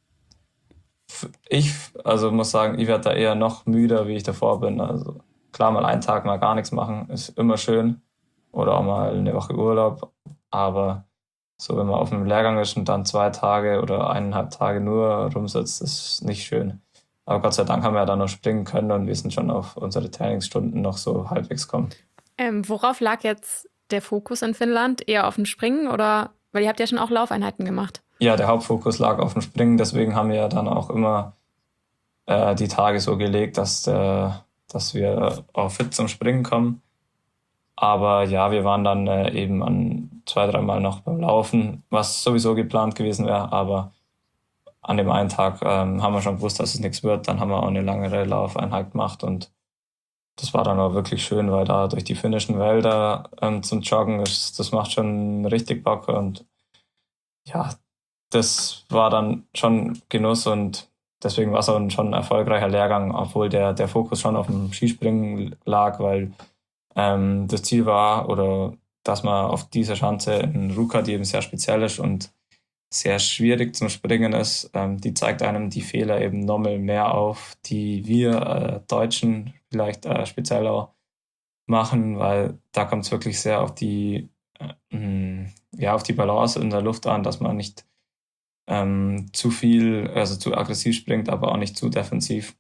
ich also muss sagen, ich werde da eher noch müder, wie ich davor bin. Also klar, mal einen Tag mal gar nichts machen, ist immer schön. Oder auch mal eine Woche Urlaub. Aber so, wenn man auf einem Lehrgang ist und dann zwei Tage oder eineinhalb Tage nur rumsitzt, ist nicht schön. Aber Gott sei Dank haben wir ja dann noch springen können und wir sind schon auf unsere Trainingsstunden noch so halbwegs gekommen. Ähm, worauf lag jetzt der Fokus in Finnland? Eher auf dem Springen oder, weil ihr habt ja schon auch Laufeinheiten gemacht. Ja, der Hauptfokus lag auf dem Springen, deswegen haben wir ja dann auch immer äh, die Tage so gelegt, dass, äh, dass wir auch fit zum Springen kommen. Aber ja, wir waren dann äh, eben an zwei, dreimal noch beim Laufen, was sowieso geplant gewesen wäre, aber an dem einen Tag ähm, haben wir schon gewusst, dass es nichts wird. Dann haben wir auch eine langere Laufeinheit gemacht und das war dann auch wirklich schön, weil da durch die finnischen Wälder ähm, zum Joggen ist, das macht schon richtig Bock und ja, das war dann schon Genuss und deswegen war es auch schon ein erfolgreicher Lehrgang, obwohl der, der Fokus schon auf dem Skispringen lag, weil ähm, das Ziel war, oder dass man auf dieser Schanze in Ruka, die eben sehr speziell ist und sehr schwierig zum Springen ist, ähm, die zeigt einem die Fehler eben nochmal mehr auf, die wir äh, Deutschen vielleicht äh, speziell auch machen, weil da kommt es wirklich sehr auf die, äh, ja, auf die Balance in der Luft an, dass man nicht ähm, zu viel, also zu aggressiv springt, aber auch nicht zu defensiv.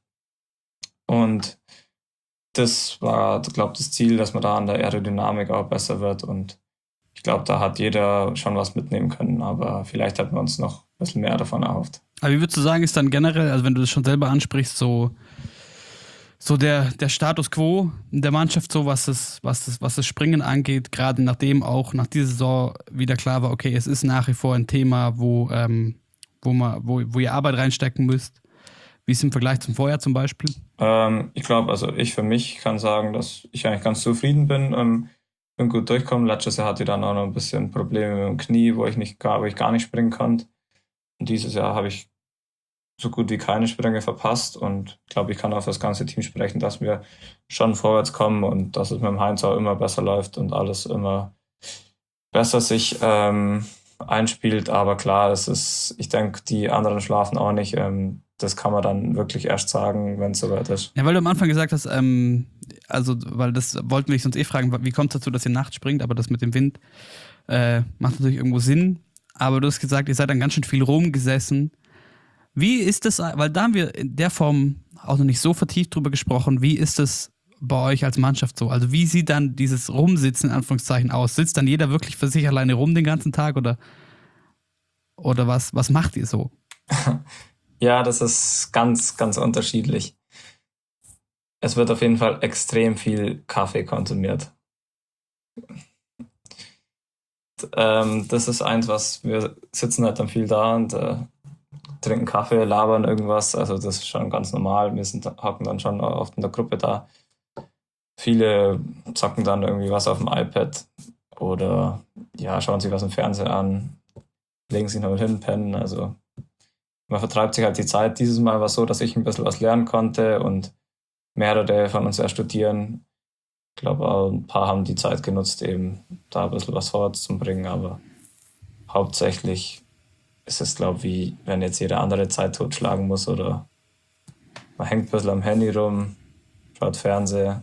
Und das war, glaube ich, das Ziel, dass man da an der Aerodynamik auch besser wird und ich glaube, da hat jeder schon was mitnehmen können, aber vielleicht hätten wir uns noch ein bisschen mehr davon erhofft. Aber wie würdest du sagen, ist dann generell, also wenn du das schon selber ansprichst, so, so der, der Status quo der Mannschaft, so was das, was das, was das Springen angeht, gerade nachdem auch nach dieser Saison wieder klar war, okay, es ist nach wie vor ein Thema, wo, ähm, wo, man, wo, wo ihr Arbeit reinstecken müsst. Wie ist es im Vergleich zum Vorjahr zum Beispiel? Ähm, ich glaube, also ich für mich kann sagen, dass ich eigentlich ganz zufrieden bin. Ähm, bin gut durchgekommen. Letztes Jahr hatte ich dann auch noch ein bisschen Probleme mit dem Knie, wo ich nicht gar, wo ich gar nicht springen konnte. Und dieses Jahr habe ich so gut wie keine Sprünge verpasst und ich glaube, ich kann auf das ganze Team sprechen, dass wir schon vorwärts kommen und dass es mit dem Heinz auch immer besser läuft und alles immer besser sich ähm, einspielt. Aber klar, es ist, ich denke, die anderen schlafen auch nicht. Ähm, das kann man dann wirklich erst sagen, wenn es soweit ist. Ja, weil du am Anfang gesagt hast, ähm, also, weil das wollten wir dich sonst eh fragen, wie kommt es dazu, dass ihr nachts springt, aber das mit dem Wind äh, macht natürlich irgendwo Sinn. Aber du hast gesagt, ihr seid dann ganz schön viel rumgesessen. Wie ist das, weil da haben wir in der Form auch noch nicht so vertieft drüber gesprochen, wie ist das bei euch als Mannschaft so? Also wie sieht dann dieses Rumsitzen in Anführungszeichen aus? Sitzt dann jeder wirklich für sich alleine rum den ganzen Tag oder, oder was, was macht ihr so? Ja, das ist ganz, ganz unterschiedlich. Es wird auf jeden Fall extrem viel Kaffee konsumiert. Ähm, das ist eins, was wir sitzen halt dann viel da und äh, trinken Kaffee, labern irgendwas. Also das ist schon ganz normal. Wir sind, hocken dann schon oft in der Gruppe da. Viele zocken dann irgendwie was auf dem iPad oder ja, schauen sich was im Fernsehen an, legen sich noch mit hin, pennen. Also man vertreibt sich halt die Zeit. Dieses Mal war es so, dass ich ein bisschen was lernen konnte und mehrere von uns ja studieren. Ich glaube, auch ein paar haben die Zeit genutzt, eben da ein bisschen was vorwärts zu bringen, aber hauptsächlich ist es, glaube ich, wie wenn jetzt jeder andere Zeit totschlagen muss oder man hängt ein bisschen am Handy rum, schaut Fernsehen.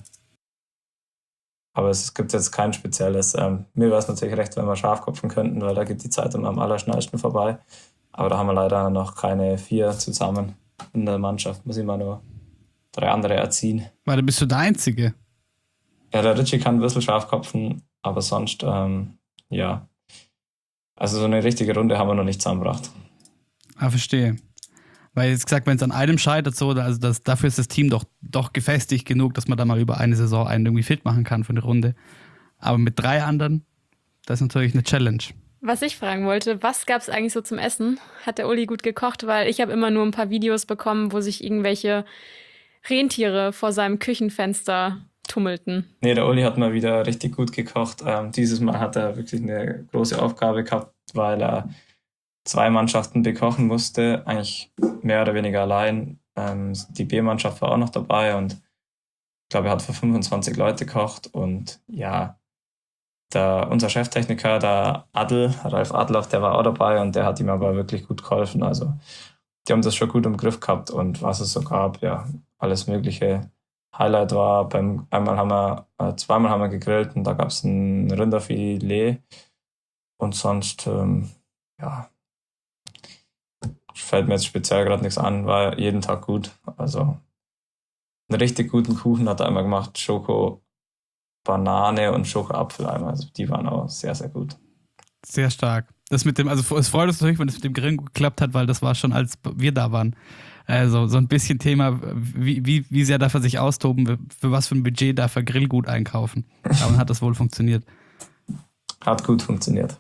Aber es gibt jetzt kein spezielles. Ähm, mir wäre es natürlich recht, wenn wir Schafkopfen könnten, weil da geht die Zeit immer am allerschnellsten vorbei. Aber da haben wir leider noch keine vier zusammen in der Mannschaft. Muss immer nur drei andere erziehen. Weil du bist du der Einzige. Ja, der Richie kann ein bisschen Schafkopfen, aber sonst, ähm, ja. Also so eine richtige Runde haben wir noch nicht zusammengebracht. Ah, verstehe. Weil jetzt gesagt, wenn es an einem scheitert, so, also das, dafür ist das Team doch, doch gefestigt genug, dass man da mal über eine Saison einen irgendwie fit machen kann für eine Runde. Aber mit drei anderen, das ist natürlich eine Challenge. Was ich fragen wollte, was gab es eigentlich so zum Essen? Hat der Uli gut gekocht? Weil ich habe immer nur ein paar Videos bekommen, wo sich irgendwelche Rentiere vor seinem Küchenfenster tummelten. Nee, der Uli hat mal wieder richtig gut gekocht. Ähm, dieses Mal hat er wirklich eine große Aufgabe gehabt, weil er zwei Mannschaften bekochen musste, eigentlich mehr oder weniger allein. Ähm, die B-Mannschaft war auch noch dabei und ich glaube, er hat für fünfundzwanzig Leute gekocht und ja, der, unser Cheftechniker, der Adel, Ralf Adloff, der war auch dabei und der hat ihm aber wirklich gut geholfen. Also die haben das schon gut im Griff gehabt und was es so gab, ja, alles mögliche. Highlight war, beim einmal haben wir, äh, zweimal haben wir gegrillt und da gab es ein Rinderfilet und sonst, ähm, ja, fällt mir jetzt speziell gerade nichts an, war jeden Tag gut. Also einen richtig guten Kuchen hat er einmal gemacht, Schoko Banane und Schokoapfel einmal. Also die waren auch sehr, sehr gut. Sehr stark. Das mit dem, also es freut uns natürlich, wenn es mit dem Grillen gut geklappt hat, weil das war schon, als wir da waren. Also so ein bisschen Thema, wie, wie, wie sehr darf er sich austoben, für was für ein Budget darf er Grillgut einkaufen. Aber dann hat das wohl funktioniert. Hat gut funktioniert.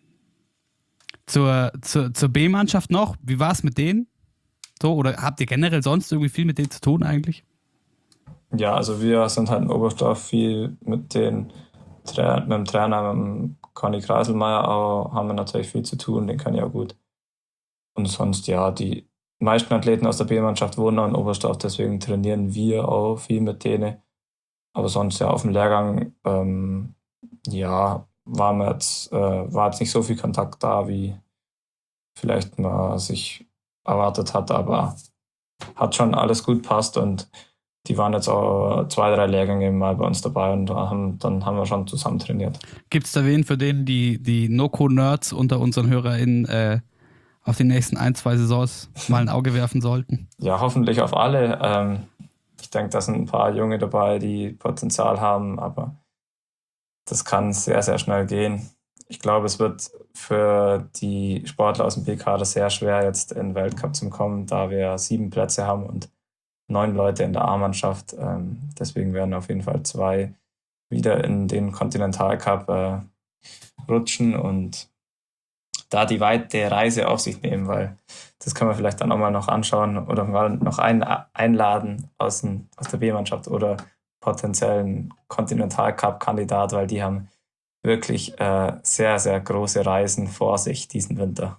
Zur, zur, zur B-Mannschaft noch, wie war es mit denen? So, oder habt ihr generell sonst irgendwie viel mit denen zu tun eigentlich? Ja, also wir sind halt in Oberstdorf viel mit, den, mit dem Trainer, mit dem Conny Kreiselmeier auch, haben wir natürlich viel zu tun, den kann ich auch gut. Und sonst, ja, die meisten Athleten aus der B-Mannschaft wohnen auch in Oberstdorf, deswegen trainieren wir auch viel mit denen. Aber sonst ja auf dem Lehrgang, ähm, ja, war, mir jetzt, äh, war jetzt nicht so viel Kontakt da, wie vielleicht man sich erwartet hat, aber hat schon alles gut passt und die waren jetzt auch zwei, drei Lehrgänge mal bei uns dabei und haben, dann haben wir schon zusammen trainiert. Gibt es da wen, für den die, die Noco-Nerds unter unseren HörerInnen äh, auf die nächsten ein, zwei Saisons mal ein Auge werfen sollten? Ja, hoffentlich auf alle. Ähm, ich denke, da sind ein paar Junge dabei, die Potenzial haben, aber das kann sehr, sehr schnell gehen. Ich glaube, es wird für die Sportler aus dem B-Kader sehr schwer, jetzt in den Weltcup zu kommen, da wir sieben Plätze haben und neun Leute in der A-Mannschaft. Ähm, deswegen werden auf jeden Fall zwei wieder in den Kontinentalcup äh, rutschen und da die weite Reise auf sich nehmen, weil das können wir vielleicht dann auch mal noch anschauen oder mal noch einen einladen aus, den, aus der B-Mannschaft oder potenziellen Kontinentalcup-Kandidat, weil die haben wirklich äh, sehr, sehr große Reisen vor sich diesen Winter.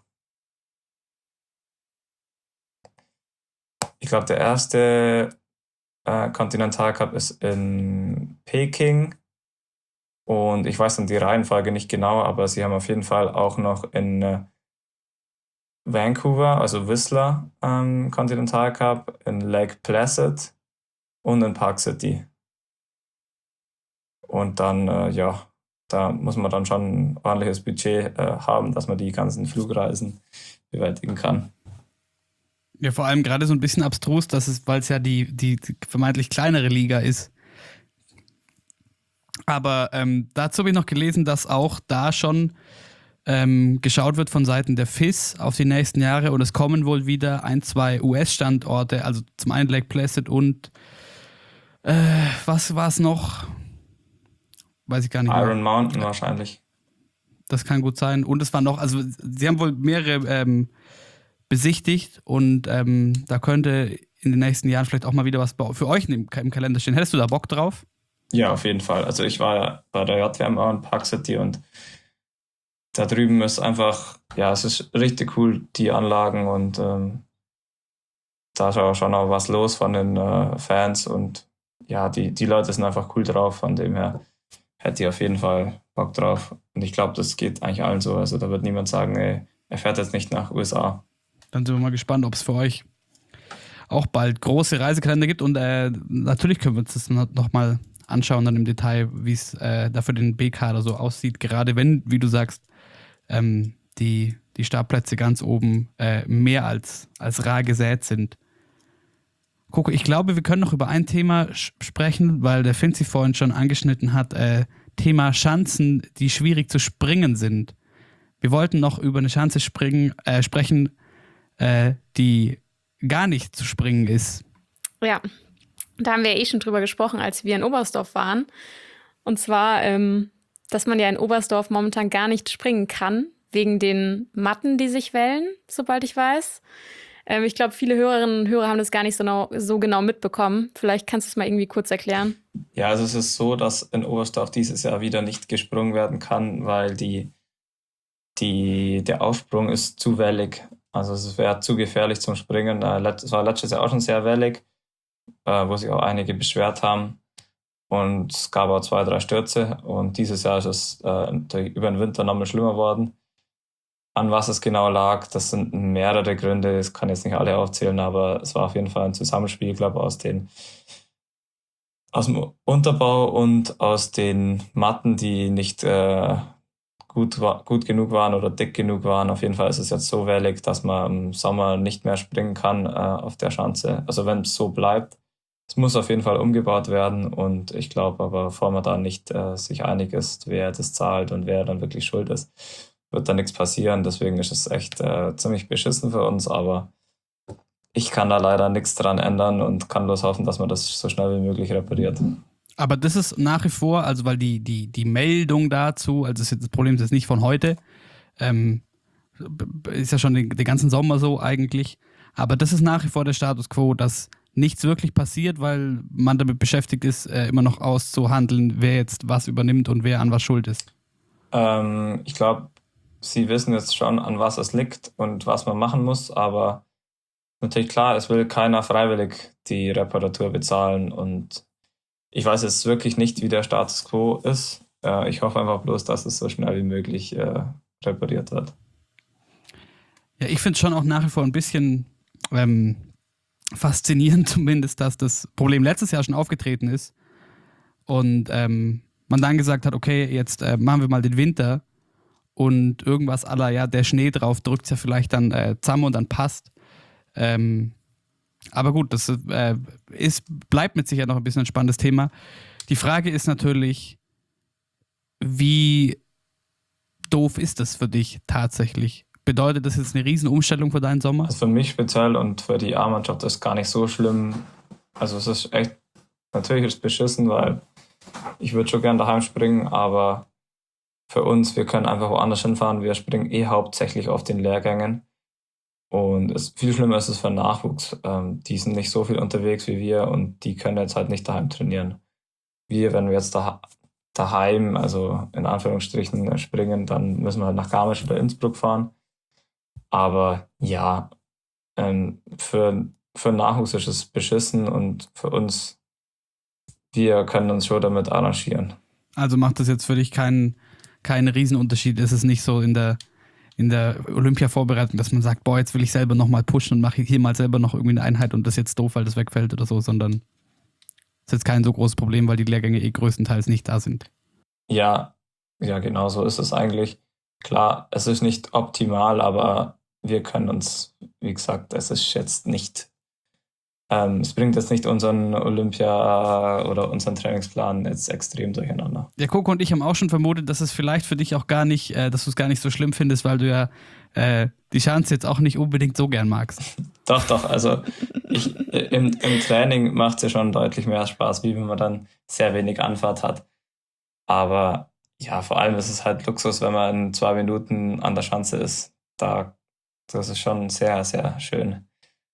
Ich glaube, der erste äh, Kontinentalcup ist in Peking und ich weiß dann die Reihenfolge nicht genau, aber sie haben auf jeden Fall auch noch in äh, Vancouver, also Whistler ähm, Continental Cup, in Lake Placid und in Park City. Und dann, äh, ja, da muss man dann schon ein ordentliches Budget äh, haben, dass man die ganzen Flugreisen bewältigen kann. Ja, vor allem gerade so ein bisschen abstrus, dass es, weil es ja die, die vermeintlich kleinere Liga ist. Aber ähm, dazu habe ich noch gelesen, dass auch da schon ähm, geschaut wird von Seiten der F I S auf die nächsten Jahre und es kommen wohl wieder ein, zwei U S-Standorte, also zum einen Lake Placid und äh, was war es noch? Weiß ich gar nicht mehr. Iron Mountain wahrscheinlich. Das kann gut sein. Und es waren noch, also sie haben wohl mehrere ähm, besichtigt und ähm, da könnte in den nächsten Jahren vielleicht auch mal wieder was für euch im, im Kalender stehen. Hättest du da Bock drauf? Ja, auf jeden Fall. Also ich war bei der J W M auch in Park City und da drüben ist einfach, ja, es ist richtig cool, die Anlagen und ähm, da ist auch schon auch was los von den äh, Fans und ja, die, die Leute sind einfach cool drauf, von dem her hätte ich auf jeden Fall Bock drauf. Und ich glaube, das geht eigentlich allen so. Also da wird niemand sagen, ey, er fährt jetzt nicht nach U S A. Dann sind wir mal gespannt, ob es für euch auch bald große Reisekalender gibt und äh, natürlich können wir uns das noch mal anschauen dann im Detail, wie es äh, da für den B-Kader so aussieht, gerade wenn, wie du sagst, ähm, die, die Startplätze ganz oben äh, mehr als, als rar gesät sind. Guck, ich glaube, wir können noch über ein Thema sch- sprechen, weil der Finzi vorhin schon angeschnitten hat, äh, Thema Schanzen, die schwierig zu springen sind. Wir wollten noch über eine Schanze springen, äh, sprechen, äh, die gar nicht zu springen ist. Ja, da haben wir ja eh schon drüber gesprochen, als wir in Oberstdorf waren. Und zwar, ähm, dass man ja in Oberstdorf momentan gar nicht springen kann, wegen den Matten, die sich wellen, sobald ich weiß. Ähm, ich glaube, viele Hörerinnen und Hörer haben das gar nicht so, no- so genau mitbekommen. Vielleicht kannst du es mal irgendwie kurz erklären. Ja, also es ist so, dass in Oberstdorf dieses Jahr wieder nicht gesprungen werden kann, weil die, die, der Aufsprung ist zu wellig. Also es wäre zu gefährlich zum Springen. Es war letztes Jahr auch schon sehr wellig, wo sich auch einige beschwert haben. Und es gab auch zwei, drei Stürze. Und dieses Jahr ist es äh, über den Winter nochmal schlimmer worden. An was es genau lag, das sind mehrere Gründe. Ich kann jetzt nicht alle aufzählen, aber es war auf jeden Fall ein Zusammenspiel, glaube ich, aus den aus dem Unterbau und aus den Matten, die nicht äh, gut, war, gut genug waren oder dick genug waren. Auf jeden Fall ist es jetzt so wellig, dass man im Sommer nicht mehr springen kann äh, auf der Schanze. Also wenn es so bleibt. Es muss auf jeden Fall umgebaut werden und ich glaube aber, bevor man da nicht äh, sich einig ist, wer das zahlt und wer dann wirklich schuld ist, wird da nichts passieren. Deswegen ist es echt äh, ziemlich beschissen für uns, aber ich kann da leider nichts dran ändern und kann bloß hoffen, dass man das so schnell wie möglich repariert. Aber das ist nach wie vor, also weil die, die, die Meldung dazu, also das, ist jetzt, das Problem ist jetzt nicht von heute, ähm, ist ja schon den, den ganzen Sommer so eigentlich, aber das ist nach wie vor der Status quo, dass nichts wirklich passiert, weil man damit beschäftigt ist, äh, immer noch auszuhandeln, wer jetzt was übernimmt und wer an was schuld ist. Ähm, ich glaube, sie wissen jetzt schon, an was es liegt und was man machen muss, aber natürlich klar, es will keiner freiwillig die Reparatur bezahlen und ich weiß jetzt wirklich nicht, wie der Status quo ist. Äh, ich hoffe einfach bloß, dass es so schnell wie möglich äh, repariert wird. Ja, ich finde es schon auch nach wie vor ein bisschen ähm, faszinierend zumindest, dass das Problem letztes Jahr schon aufgetreten ist und ähm, man dann gesagt hat, okay, jetzt äh, machen wir mal den Winter und irgendwas à la, ja, der Schnee drauf drückt es ja vielleicht dann äh, zusammen und dann passt. Ähm, aber gut, das äh, ist, bleibt mit Sicherheit noch ein bisschen ein spannendes Thema. Die Frage ist natürlich, wie doof ist das für dich tatsächlich? Bedeutet das jetzt eine riesen Umstellung für deinen Sommer? Also für mich speziell und für die A-Mannschaft ist gar nicht so schlimm. Also es ist echt, natürlich ist es beschissen, weil ich würde schon gern daheim springen, aber für uns, wir können einfach woanders hinfahren. Wir springen eh hauptsächlich auf den Lehrgängen. Und es, viel schlimmer ist es für Nachwuchs. Ähm, die sind nicht so viel unterwegs wie wir und die können jetzt halt nicht daheim trainieren. Wir, wenn wir jetzt da, daheim, also in Anführungsstrichen, springen, dann müssen wir halt nach Garmisch oder Innsbruck fahren. Aber ja, ähm, für, für Nachwuchs ist es beschissen und für uns, wir können uns schon damit arrangieren. Also macht das jetzt für dich keinen, keinen Riesenunterschied? Ist es nicht so in der, in der Olympia-Vorbereitung, dass man sagt, boah, jetzt will ich selber nochmal pushen und mache hier mal selber noch irgendwie eine Einheit und das ist jetzt doof, weil das wegfällt oder so, sondern das ist jetzt kein so großes Problem, weil die Lehrgänge eh größtenteils nicht da sind. Ja, ja, genau so ist es eigentlich. Klar, es ist nicht optimal, aber wir können uns, wie gesagt, es ist jetzt nicht, ähm, es bringt jetzt nicht unseren Olympia- oder unseren Trainingsplan jetzt extrem durcheinander. Ja, Coco und ich haben auch schon vermutet, dass es vielleicht für dich auch gar nicht, äh, dass du es gar nicht so schlimm findest, weil du ja äh, die Chance jetzt auch nicht unbedingt so gern magst. Doch, doch, also ich, im, im Training macht es ja schon deutlich mehr Spaß, wie wenn man dann sehr wenig Anfahrt hat. Aber ja, vor allem ist es halt Luxus, wenn man in zwei Minuten an der Schanze ist. Da, das ist schon sehr, sehr schön.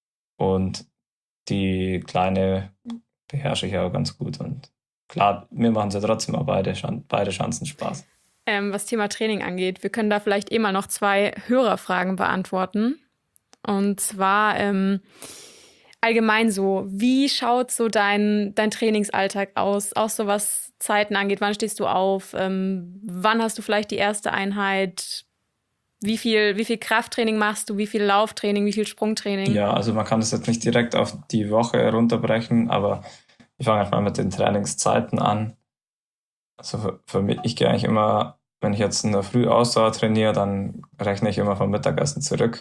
Und die Kleine beherrsche ich auch ganz gut. Und klar, mir machen sie trotzdem auch beide, beide Schanzen Spaß. Ähm, was Thema Training angeht, wir können da vielleicht eh mal noch zwei Hörerfragen beantworten. Und zwar ähm, allgemein so, wie schaut so dein, dein Trainingsalltag aus, auch so was Zeiten angeht? Wann stehst du auf? Ähm, wann hast du vielleicht die erste Einheit? Wie viel, wie viel Krafttraining machst du? Wie viel Lauftraining? Wie viel Sprungtraining? Ja, also man kann das jetzt nicht direkt auf die Woche runterbrechen, aber ich fange erstmal mit den Trainingszeiten an. Also für, für mich, ich gehe eigentlich immer, wenn ich jetzt in der Früh Ausdauer trainiere, dann rechne ich immer vom Mittagessen zurück.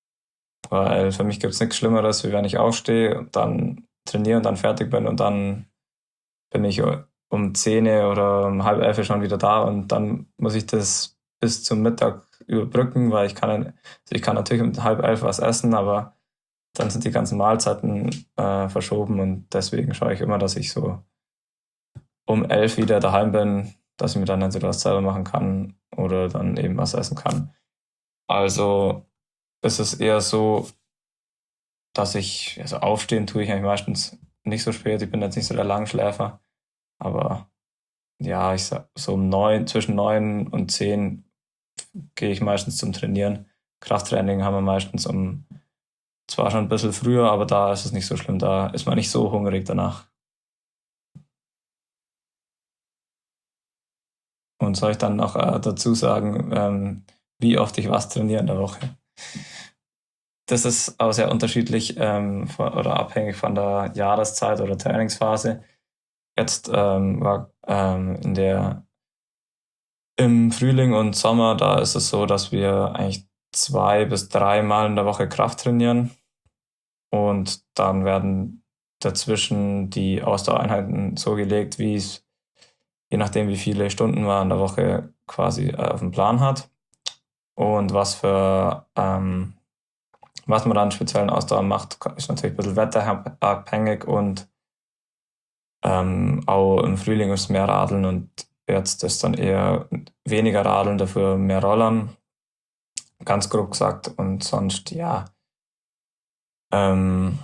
Weil für mich gibt es nichts Schlimmeres, wie wenn ich aufstehe und dann trainiere und dann fertig bin und dann bin ich um zehn oder um halb elf schon wieder da und dann muss ich das bis zum Mittag überbrücken, weil ich kann, also ich kann natürlich um halb elf was essen, aber dann sind die ganzen Mahlzeiten äh, verschoben und deswegen schaue ich immer, dass ich so um elf wieder daheim bin, dass ich mir dann entweder was selber machen kann oder dann eben was essen kann. Also ist es eher so, dass ich, also aufstehen tue ich eigentlich meistens nicht so spät, ich bin jetzt nicht so der Langschläfer, aber ja, ich sag so um neun, zwischen neun und zehn gehe ich meistens zum Trainieren. Krafttraining haben wir meistens um, zwar schon ein bisschen früher, aber da ist es nicht so schlimm, da ist man nicht so hungrig danach. Und soll ich dann noch äh, dazu sagen, ähm, wie oft ich was trainiere in der Woche? Das ist auch sehr unterschiedlich ähm, von, oder abhängig von der Jahreszeit oder Trainingsphase. Jetzt ähm, war ähm, in der im Frühling und Sommer, da ist es so, dass wir eigentlich zwei bis drei Mal in der Woche Kraft trainieren und dann werden dazwischen die Ausdauereinheiten so gelegt, wie es, je nachdem wie viele Stunden man in der Woche quasi auf dem Plan hat und was für ähm, was man dann speziellen Ausdauer macht, ist natürlich ein bisschen wetterabhängig und ähm, auch im Frühling ist mehr Radeln und jetzt ist dann eher weniger Radeln, dafür mehr Rollern, ganz grob gesagt. Und sonst, ja, ähm,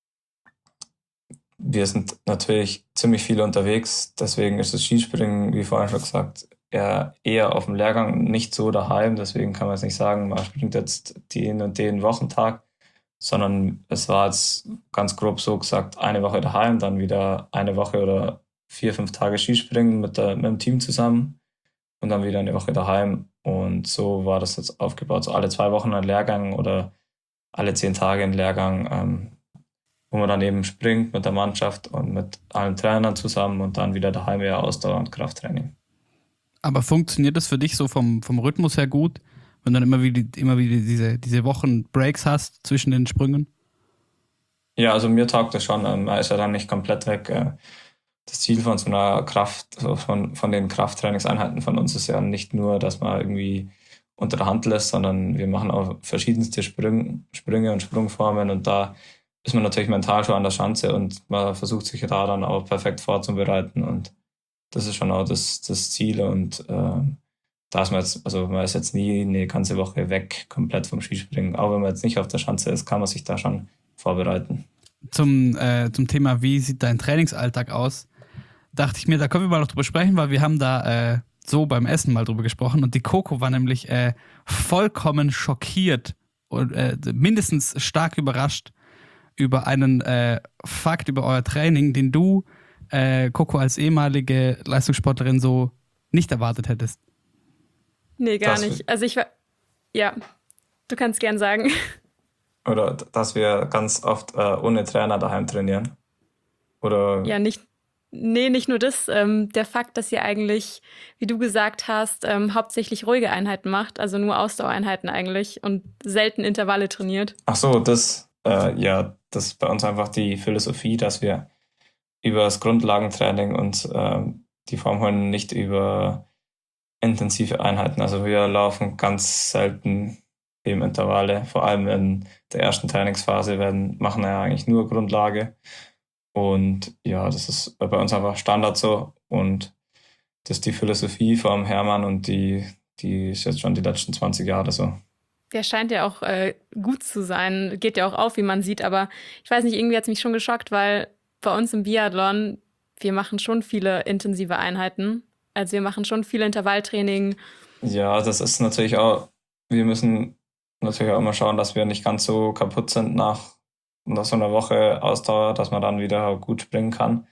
wir sind natürlich ziemlich viel unterwegs, deswegen ist das Skispringen, wie vorhin schon gesagt, eher, eher auf dem Lehrgang, nicht so daheim, deswegen kann man jetzt nicht sagen, man springt jetzt den und den Wochentag, sondern es war jetzt ganz grob so gesagt, eine Woche daheim, dann wieder eine Woche oder vier, fünf Tage Skispringen mit, der, mit dem Team zusammen und dann wieder eine Woche daheim. Und so war das jetzt aufgebaut. So alle zwei Wochen ein Lehrgang oder alle zehn Tage ein Lehrgang, ähm, wo man dann eben springt mit der Mannschaft und mit allen Trainern zusammen und dann wieder daheim eher Ausdauer und Krafttraining. Aber funktioniert das für dich so vom, vom Rhythmus her gut, wenn du dann immer wieder, immer wieder diese, diese Wochen Breaks hast zwischen den Sprüngen? Ja, also mir taugt das schon. Man ist ja dann nicht komplett weg. Das Ziel von so einer Kraft, von, von den Krafttrainingseinheiten von uns ist ja nicht nur, dass man irgendwie unter der Hand lässt, sondern wir machen auch verschiedenste Sprünge, Sprünge und Sprungformen und da ist man natürlich mental schon an der Schanze und man versucht sich da dann auch perfekt vorzubereiten und das ist schon auch das, das Ziel und äh, da ist man jetzt, also man ist jetzt nie eine ganze Woche weg komplett vom Skispringen. Auch wenn man jetzt nicht auf der Schanze ist, kann man sich da schon vorbereiten. Zum, äh, zum Thema, wie sieht dein Trainingsalltag aus, dachte ich mir, da können wir mal noch drüber sprechen, weil wir haben da äh, so beim Essen mal drüber gesprochen und die Coco war nämlich äh, vollkommen schockiert und äh, mindestens stark überrascht über einen äh, Fakt über euer Training, den du, äh, Coco, als ehemalige Leistungssportlerin so nicht erwartet hättest. Nee, gar Das- nicht. Also ich war, Ja, du kannst gern sagen. Oder dass wir ganz oft äh, ohne Trainer daheim trainieren? Oder? Ja, nicht, nee, nicht nur das. Ähm, der Fakt, dass ihr eigentlich, wie du gesagt hast, ähm, hauptsächlich ruhige Einheiten macht, also nur Ausdauereinheiten eigentlich und selten Intervalle trainiert. Ach so, das, äh, ja, das ist bei uns einfach die Philosophie, dass wir über das Grundlagentraining und ähm, die Form holen, nicht über intensive Einheiten. Also wir laufen ganz selten eben Intervalle, vor allem in der ersten Trainingsphase werden, machen wir ja eigentlich nur Grundlage. Und ja, das ist bei uns einfach Standard so. Und das ist die Philosophie vom Hermann und die, die ist jetzt schon die letzten zwanzig Jahre so. Der scheint ja auch äh, gut zu sein, geht ja auch auf, wie man sieht. Aber ich weiß nicht, irgendwie hat es mich schon geschockt, weil bei uns im Biathlon, wir machen schon viele intensive Einheiten. Also wir machen schon viel Intervalltraining. Ja, das ist natürlich auch, wir müssen natürlich auch immer schauen, dass wir nicht ganz so kaputt sind nach, nach so einer Woche Ausdauer, dass man dann wieder gut springen kann.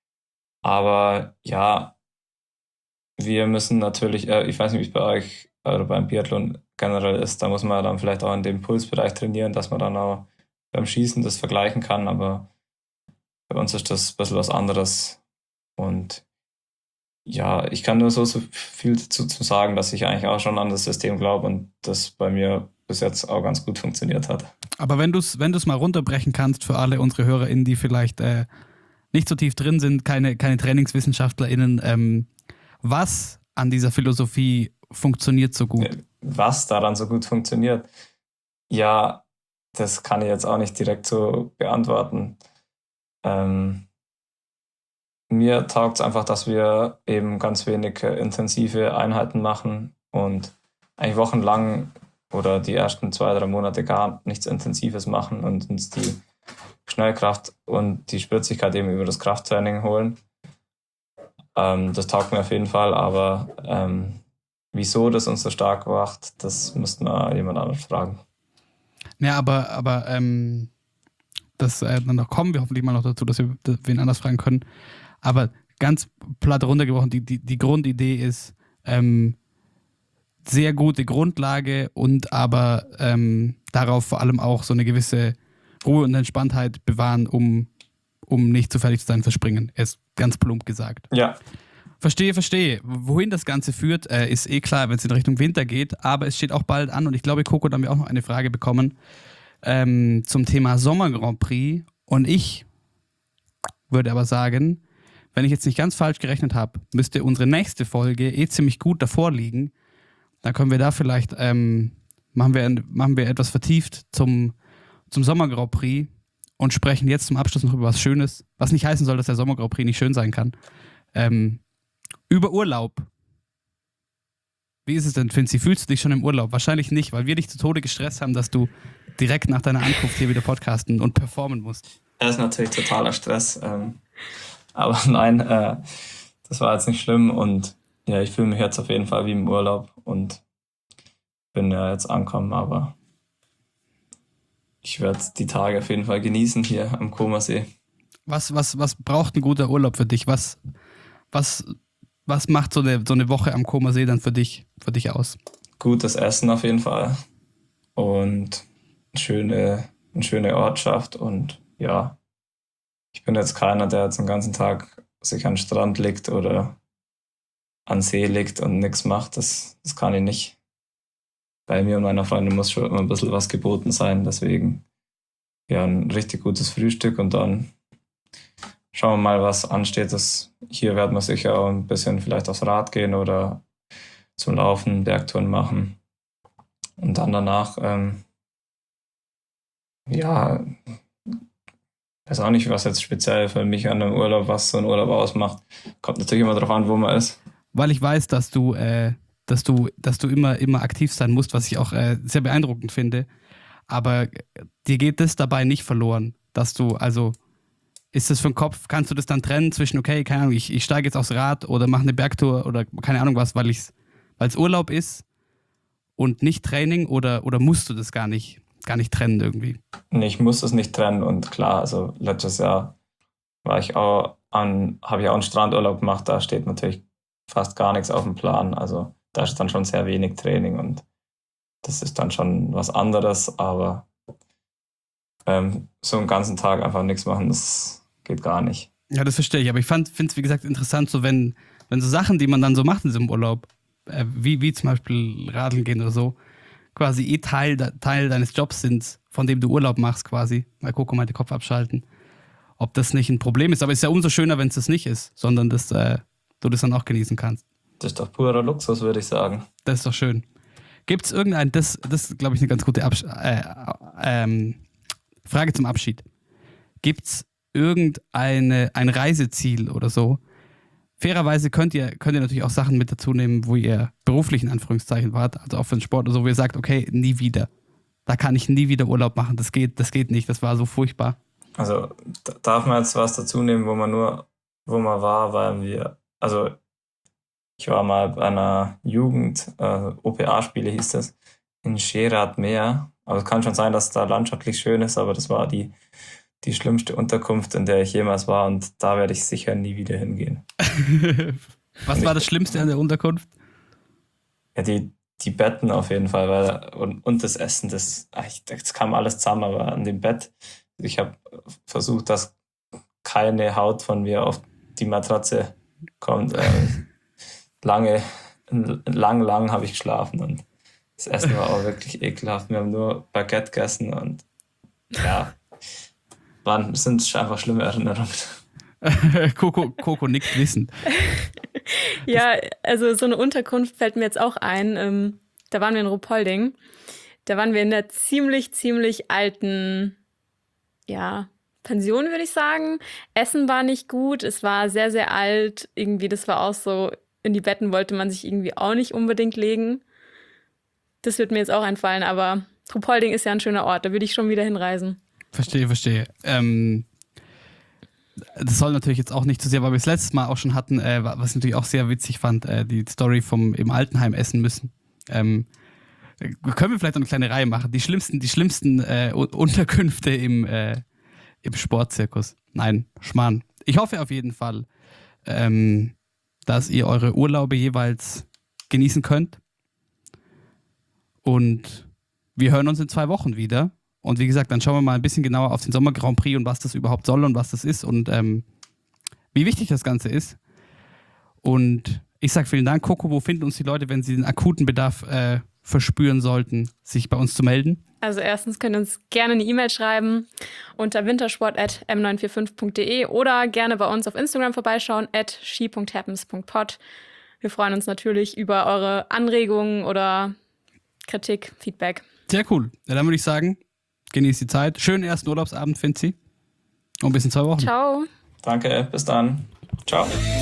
Aber ja, wir müssen natürlich, äh, ich weiß nicht, wie es bei euch oder beim Biathlon generell ist, da muss man dann vielleicht auch in dem Pulsbereich trainieren, dass man dann auch beim Schießen das vergleichen kann, aber bei uns ist das ein bisschen was anderes. Und ja, ich kann nur so, so viel dazu zu sagen, dass ich eigentlich auch schon an das System glaube und das bei mir bis jetzt auch ganz gut funktioniert hat. Aber wenn du es wenn du's mal runterbrechen kannst für alle unsere HörerInnen, die vielleicht äh, nicht so tief drin sind, keine, keine TrainingswissenschaftlerInnen, ähm, was an dieser Philosophie funktioniert so gut? Was daran so gut funktioniert? Ja, das kann ich jetzt auch nicht direkt so beantworten. Ähm, mir taugt es einfach, dass wir eben ganz wenig äh, intensive Einheiten machen und eigentlich wochenlang oder die ersten zwei, drei Monate gar nichts Intensives machen und uns die Schnellkraft und die Spritzigkeit eben über das Krafttraining holen. Ähm, das taugt mir auf jeden Fall, aber ähm, wieso das uns so stark macht, das müssten wir jemand anderes fragen. Ja, aber, aber ähm, das äh, dann noch kommen wir hoffentlich mal noch dazu, dass wir dass wir wen anders fragen können. Aber ganz platt runtergebrochen, die, die, die Grundidee ist ähm, sehr gute Grundlage und aber ähm, darauf vor allem auch so eine gewisse Ruhe und Entspanntheit bewahren, um, um nicht zu fertig zu sein fürs Springen. Ist ganz plump gesagt. Ja. Verstehe, verstehe. Wohin das Ganze führt, äh, ist eh klar, wenn es in Richtung Winter geht, aber es steht auch bald an und ich glaube, Coco, da haben wir auch noch eine Frage bekommen ähm, zum Thema Sommer Grand Prix und ich würde aber sagen, wenn ich jetzt nicht ganz falsch gerechnet habe, müsste unsere nächste Folge eh ziemlich gut davor liegen. Dann können wir da vielleicht, ähm, machen, wir, machen wir etwas vertieft zum, zum Sommer Grand Prix und sprechen jetzt zum Abschluss noch über was Schönes, was nicht heißen soll, dass der Sommer Grand Prix nicht schön sein kann. Ähm, über Urlaub. Wie ist es denn, Finzi? Fühlst du dich schon im Urlaub? Wahrscheinlich nicht, weil wir dich zu Tode gestresst haben, dass du direkt nach deiner Ankunft hier wieder podcasten und performen musst. Das ist natürlich totaler Stress. Ähm, aber nein, äh, das war jetzt nicht schlimm und ja, ich fühle mich jetzt auf jeden Fall wie im Urlaub und bin ja jetzt angekommen, aber ich werde die Tage auf jeden Fall genießen hier am Comersee. Was, was, was braucht ein guter Urlaub für dich? Was, was, was macht so eine, so eine Woche am Comersee dann für dich, für dich aus? Gutes Essen auf jeden Fall und eine schöne, eine schöne Ortschaft und ja, ich bin jetzt keiner, der jetzt den ganzen Tag sich an den Strand legt oder an See liegt und nichts macht. Das, das kann ich nicht. Bei mir und meiner Freundin muss schon immer ein bisschen was geboten sein. Deswegen ja, ein richtig gutes Frühstück und dann schauen wir mal, was ansteht. Das, hier werden wir sicher auch ein bisschen vielleicht aufs Rad gehen oder zum Laufen, Bergtouren machen. Und dann danach, ähm, ja, ich weiß auch nicht, was jetzt speziell für mich an einem Urlaub, was so ein Urlaub ausmacht. Kommt natürlich immer darauf an, wo man ist. Weil ich weiß, dass du, äh, dass du, dass du immer, immer aktiv sein musst, was ich auch äh, sehr beeindruckend finde. Aber dir geht das dabei nicht verloren, dass du, also ist das für den Kopf, kannst du das dann trennen zwischen, okay, keine Ahnung, ich, ich steige jetzt aufs Rad oder mache eine Bergtour oder keine Ahnung was, weil es Urlaub ist und nicht Training oder, oder musst du das gar nicht, gar nicht trennen irgendwie? Nee, ich muss das nicht trennen und klar, also letztes Jahr war ich auch an, habe ich auch einen Strandurlaub gemacht, da steht natürlich fast gar nichts auf dem Plan, also da ist dann schon sehr wenig Training und das ist dann schon was anderes, aber ähm, so einen ganzen Tag einfach nichts machen, das geht gar nicht. Ja, das verstehe ich, aber ich finde es, wie gesagt, interessant, so wenn, wenn so Sachen, die man dann so macht in so einem Urlaub, äh, wie, wie zum Beispiel Radeln gehen oder so, quasi eh Teil, Teil deines Jobs sind, von dem du Urlaub machst quasi, weil Coco meinte Kopf abschalten, ob das nicht ein Problem ist, aber es ist ja umso schöner, wenn es das nicht ist, sondern dass äh, du das dann auch genießen kannst. Das ist doch purer Luxus, würde ich sagen. Das ist doch schön. Gibt es irgendein, das, das ist, glaube ich, eine ganz gute Absch- äh, ähm, Frage zum Abschied. Gibt es irgendeine ein Reiseziel oder so? Fairerweise könnt ihr, könnt ihr natürlich auch Sachen mit dazu nehmen, wo ihr beruflich in Anführungszeichen wart, also auch für den Sport oder so, wo ihr sagt, okay, nie wieder. Da kann ich nie wieder Urlaub machen. Das geht, das geht nicht. Das war so furchtbar. Also d- darf man jetzt was dazu nehmen, wo man nur, wo man war, weil wir, also ich war mal bei einer Jugend, äh, O P A-Spiele hieß das, in Scherad Meer. Aber es kann schon sein, dass es da landschaftlich schön ist, aber das war die, die schlimmste Unterkunft, in der ich jemals war und da werde ich sicher nie wieder hingehen. Was war das Schlimmste an der Unterkunft? Ja, die, die Betten auf jeden Fall, weil und, und das Essen, das, das kam alles zusammen, aber an dem Bett, ich habe versucht, dass keine Haut von mir auf die Matratze kommt. Äh, lange, lang, lang habe ich geschlafen und das Essen war auch wirklich ekelhaft. Wir haben nur Baguette gegessen und ja, waren, sind einfach schlimme Erinnerungen. Coco, Coco nickt wissend. Ja, also so eine Unterkunft fällt mir jetzt auch ein. Ähm, da waren wir in Ruhpolding. Da waren wir in einer ziemlich, ziemlich alten, ja, Pension, würde ich sagen. Essen war nicht gut, es war sehr, sehr alt. Irgendwie, das war auch so, in die Betten wollte man sich irgendwie auch nicht unbedingt legen. Das wird mir jetzt auch einfallen, aber Ruhpolding ist ja ein schöner Ort, da würde ich schon wieder hinreisen. Verstehe, verstehe. Ähm, das soll natürlich jetzt auch nicht zu sehr, weil wir es letztes Mal auch schon hatten, äh, was ich natürlich auch sehr witzig fand, äh, die Story vom im Altenheim essen müssen. Ähm, können wir vielleicht noch eine kleine Reihe machen? Die schlimmsten, die schlimmsten äh, Unterkünfte im, äh, im Sportzirkus. Nein, Schmarrn. Ich hoffe auf jeden Fall, ähm, dass ihr eure Urlaube jeweils genießen könnt. Und wir hören uns in zwei Wochen wieder. Und wie gesagt, dann schauen wir mal ein bisschen genauer auf den Sommer Grand Prix und was das überhaupt soll und was das ist und ähm, wie wichtig das Ganze ist. Und ich sage vielen Dank, Coco. Wo finden uns die Leute, wenn sie den akuten Bedarf äh, verspüren sollten, sich bei uns zu melden? Also erstens könnt ihr uns gerne eine E-Mail schreiben unter wintersport at m neun vier fünf punkt de oder gerne bei uns auf Instagram vorbeischauen at ski punkt happens punkt pod. Wir freuen uns natürlich über eure Anregungen oder Kritik, Feedback. Sehr cool. Ja, dann würde ich sagen, genießt die Zeit. Schönen ersten Urlaubsabend, Finzi. Und bis in zwei Wochen. Ciao. Danke, bis dann. Ciao.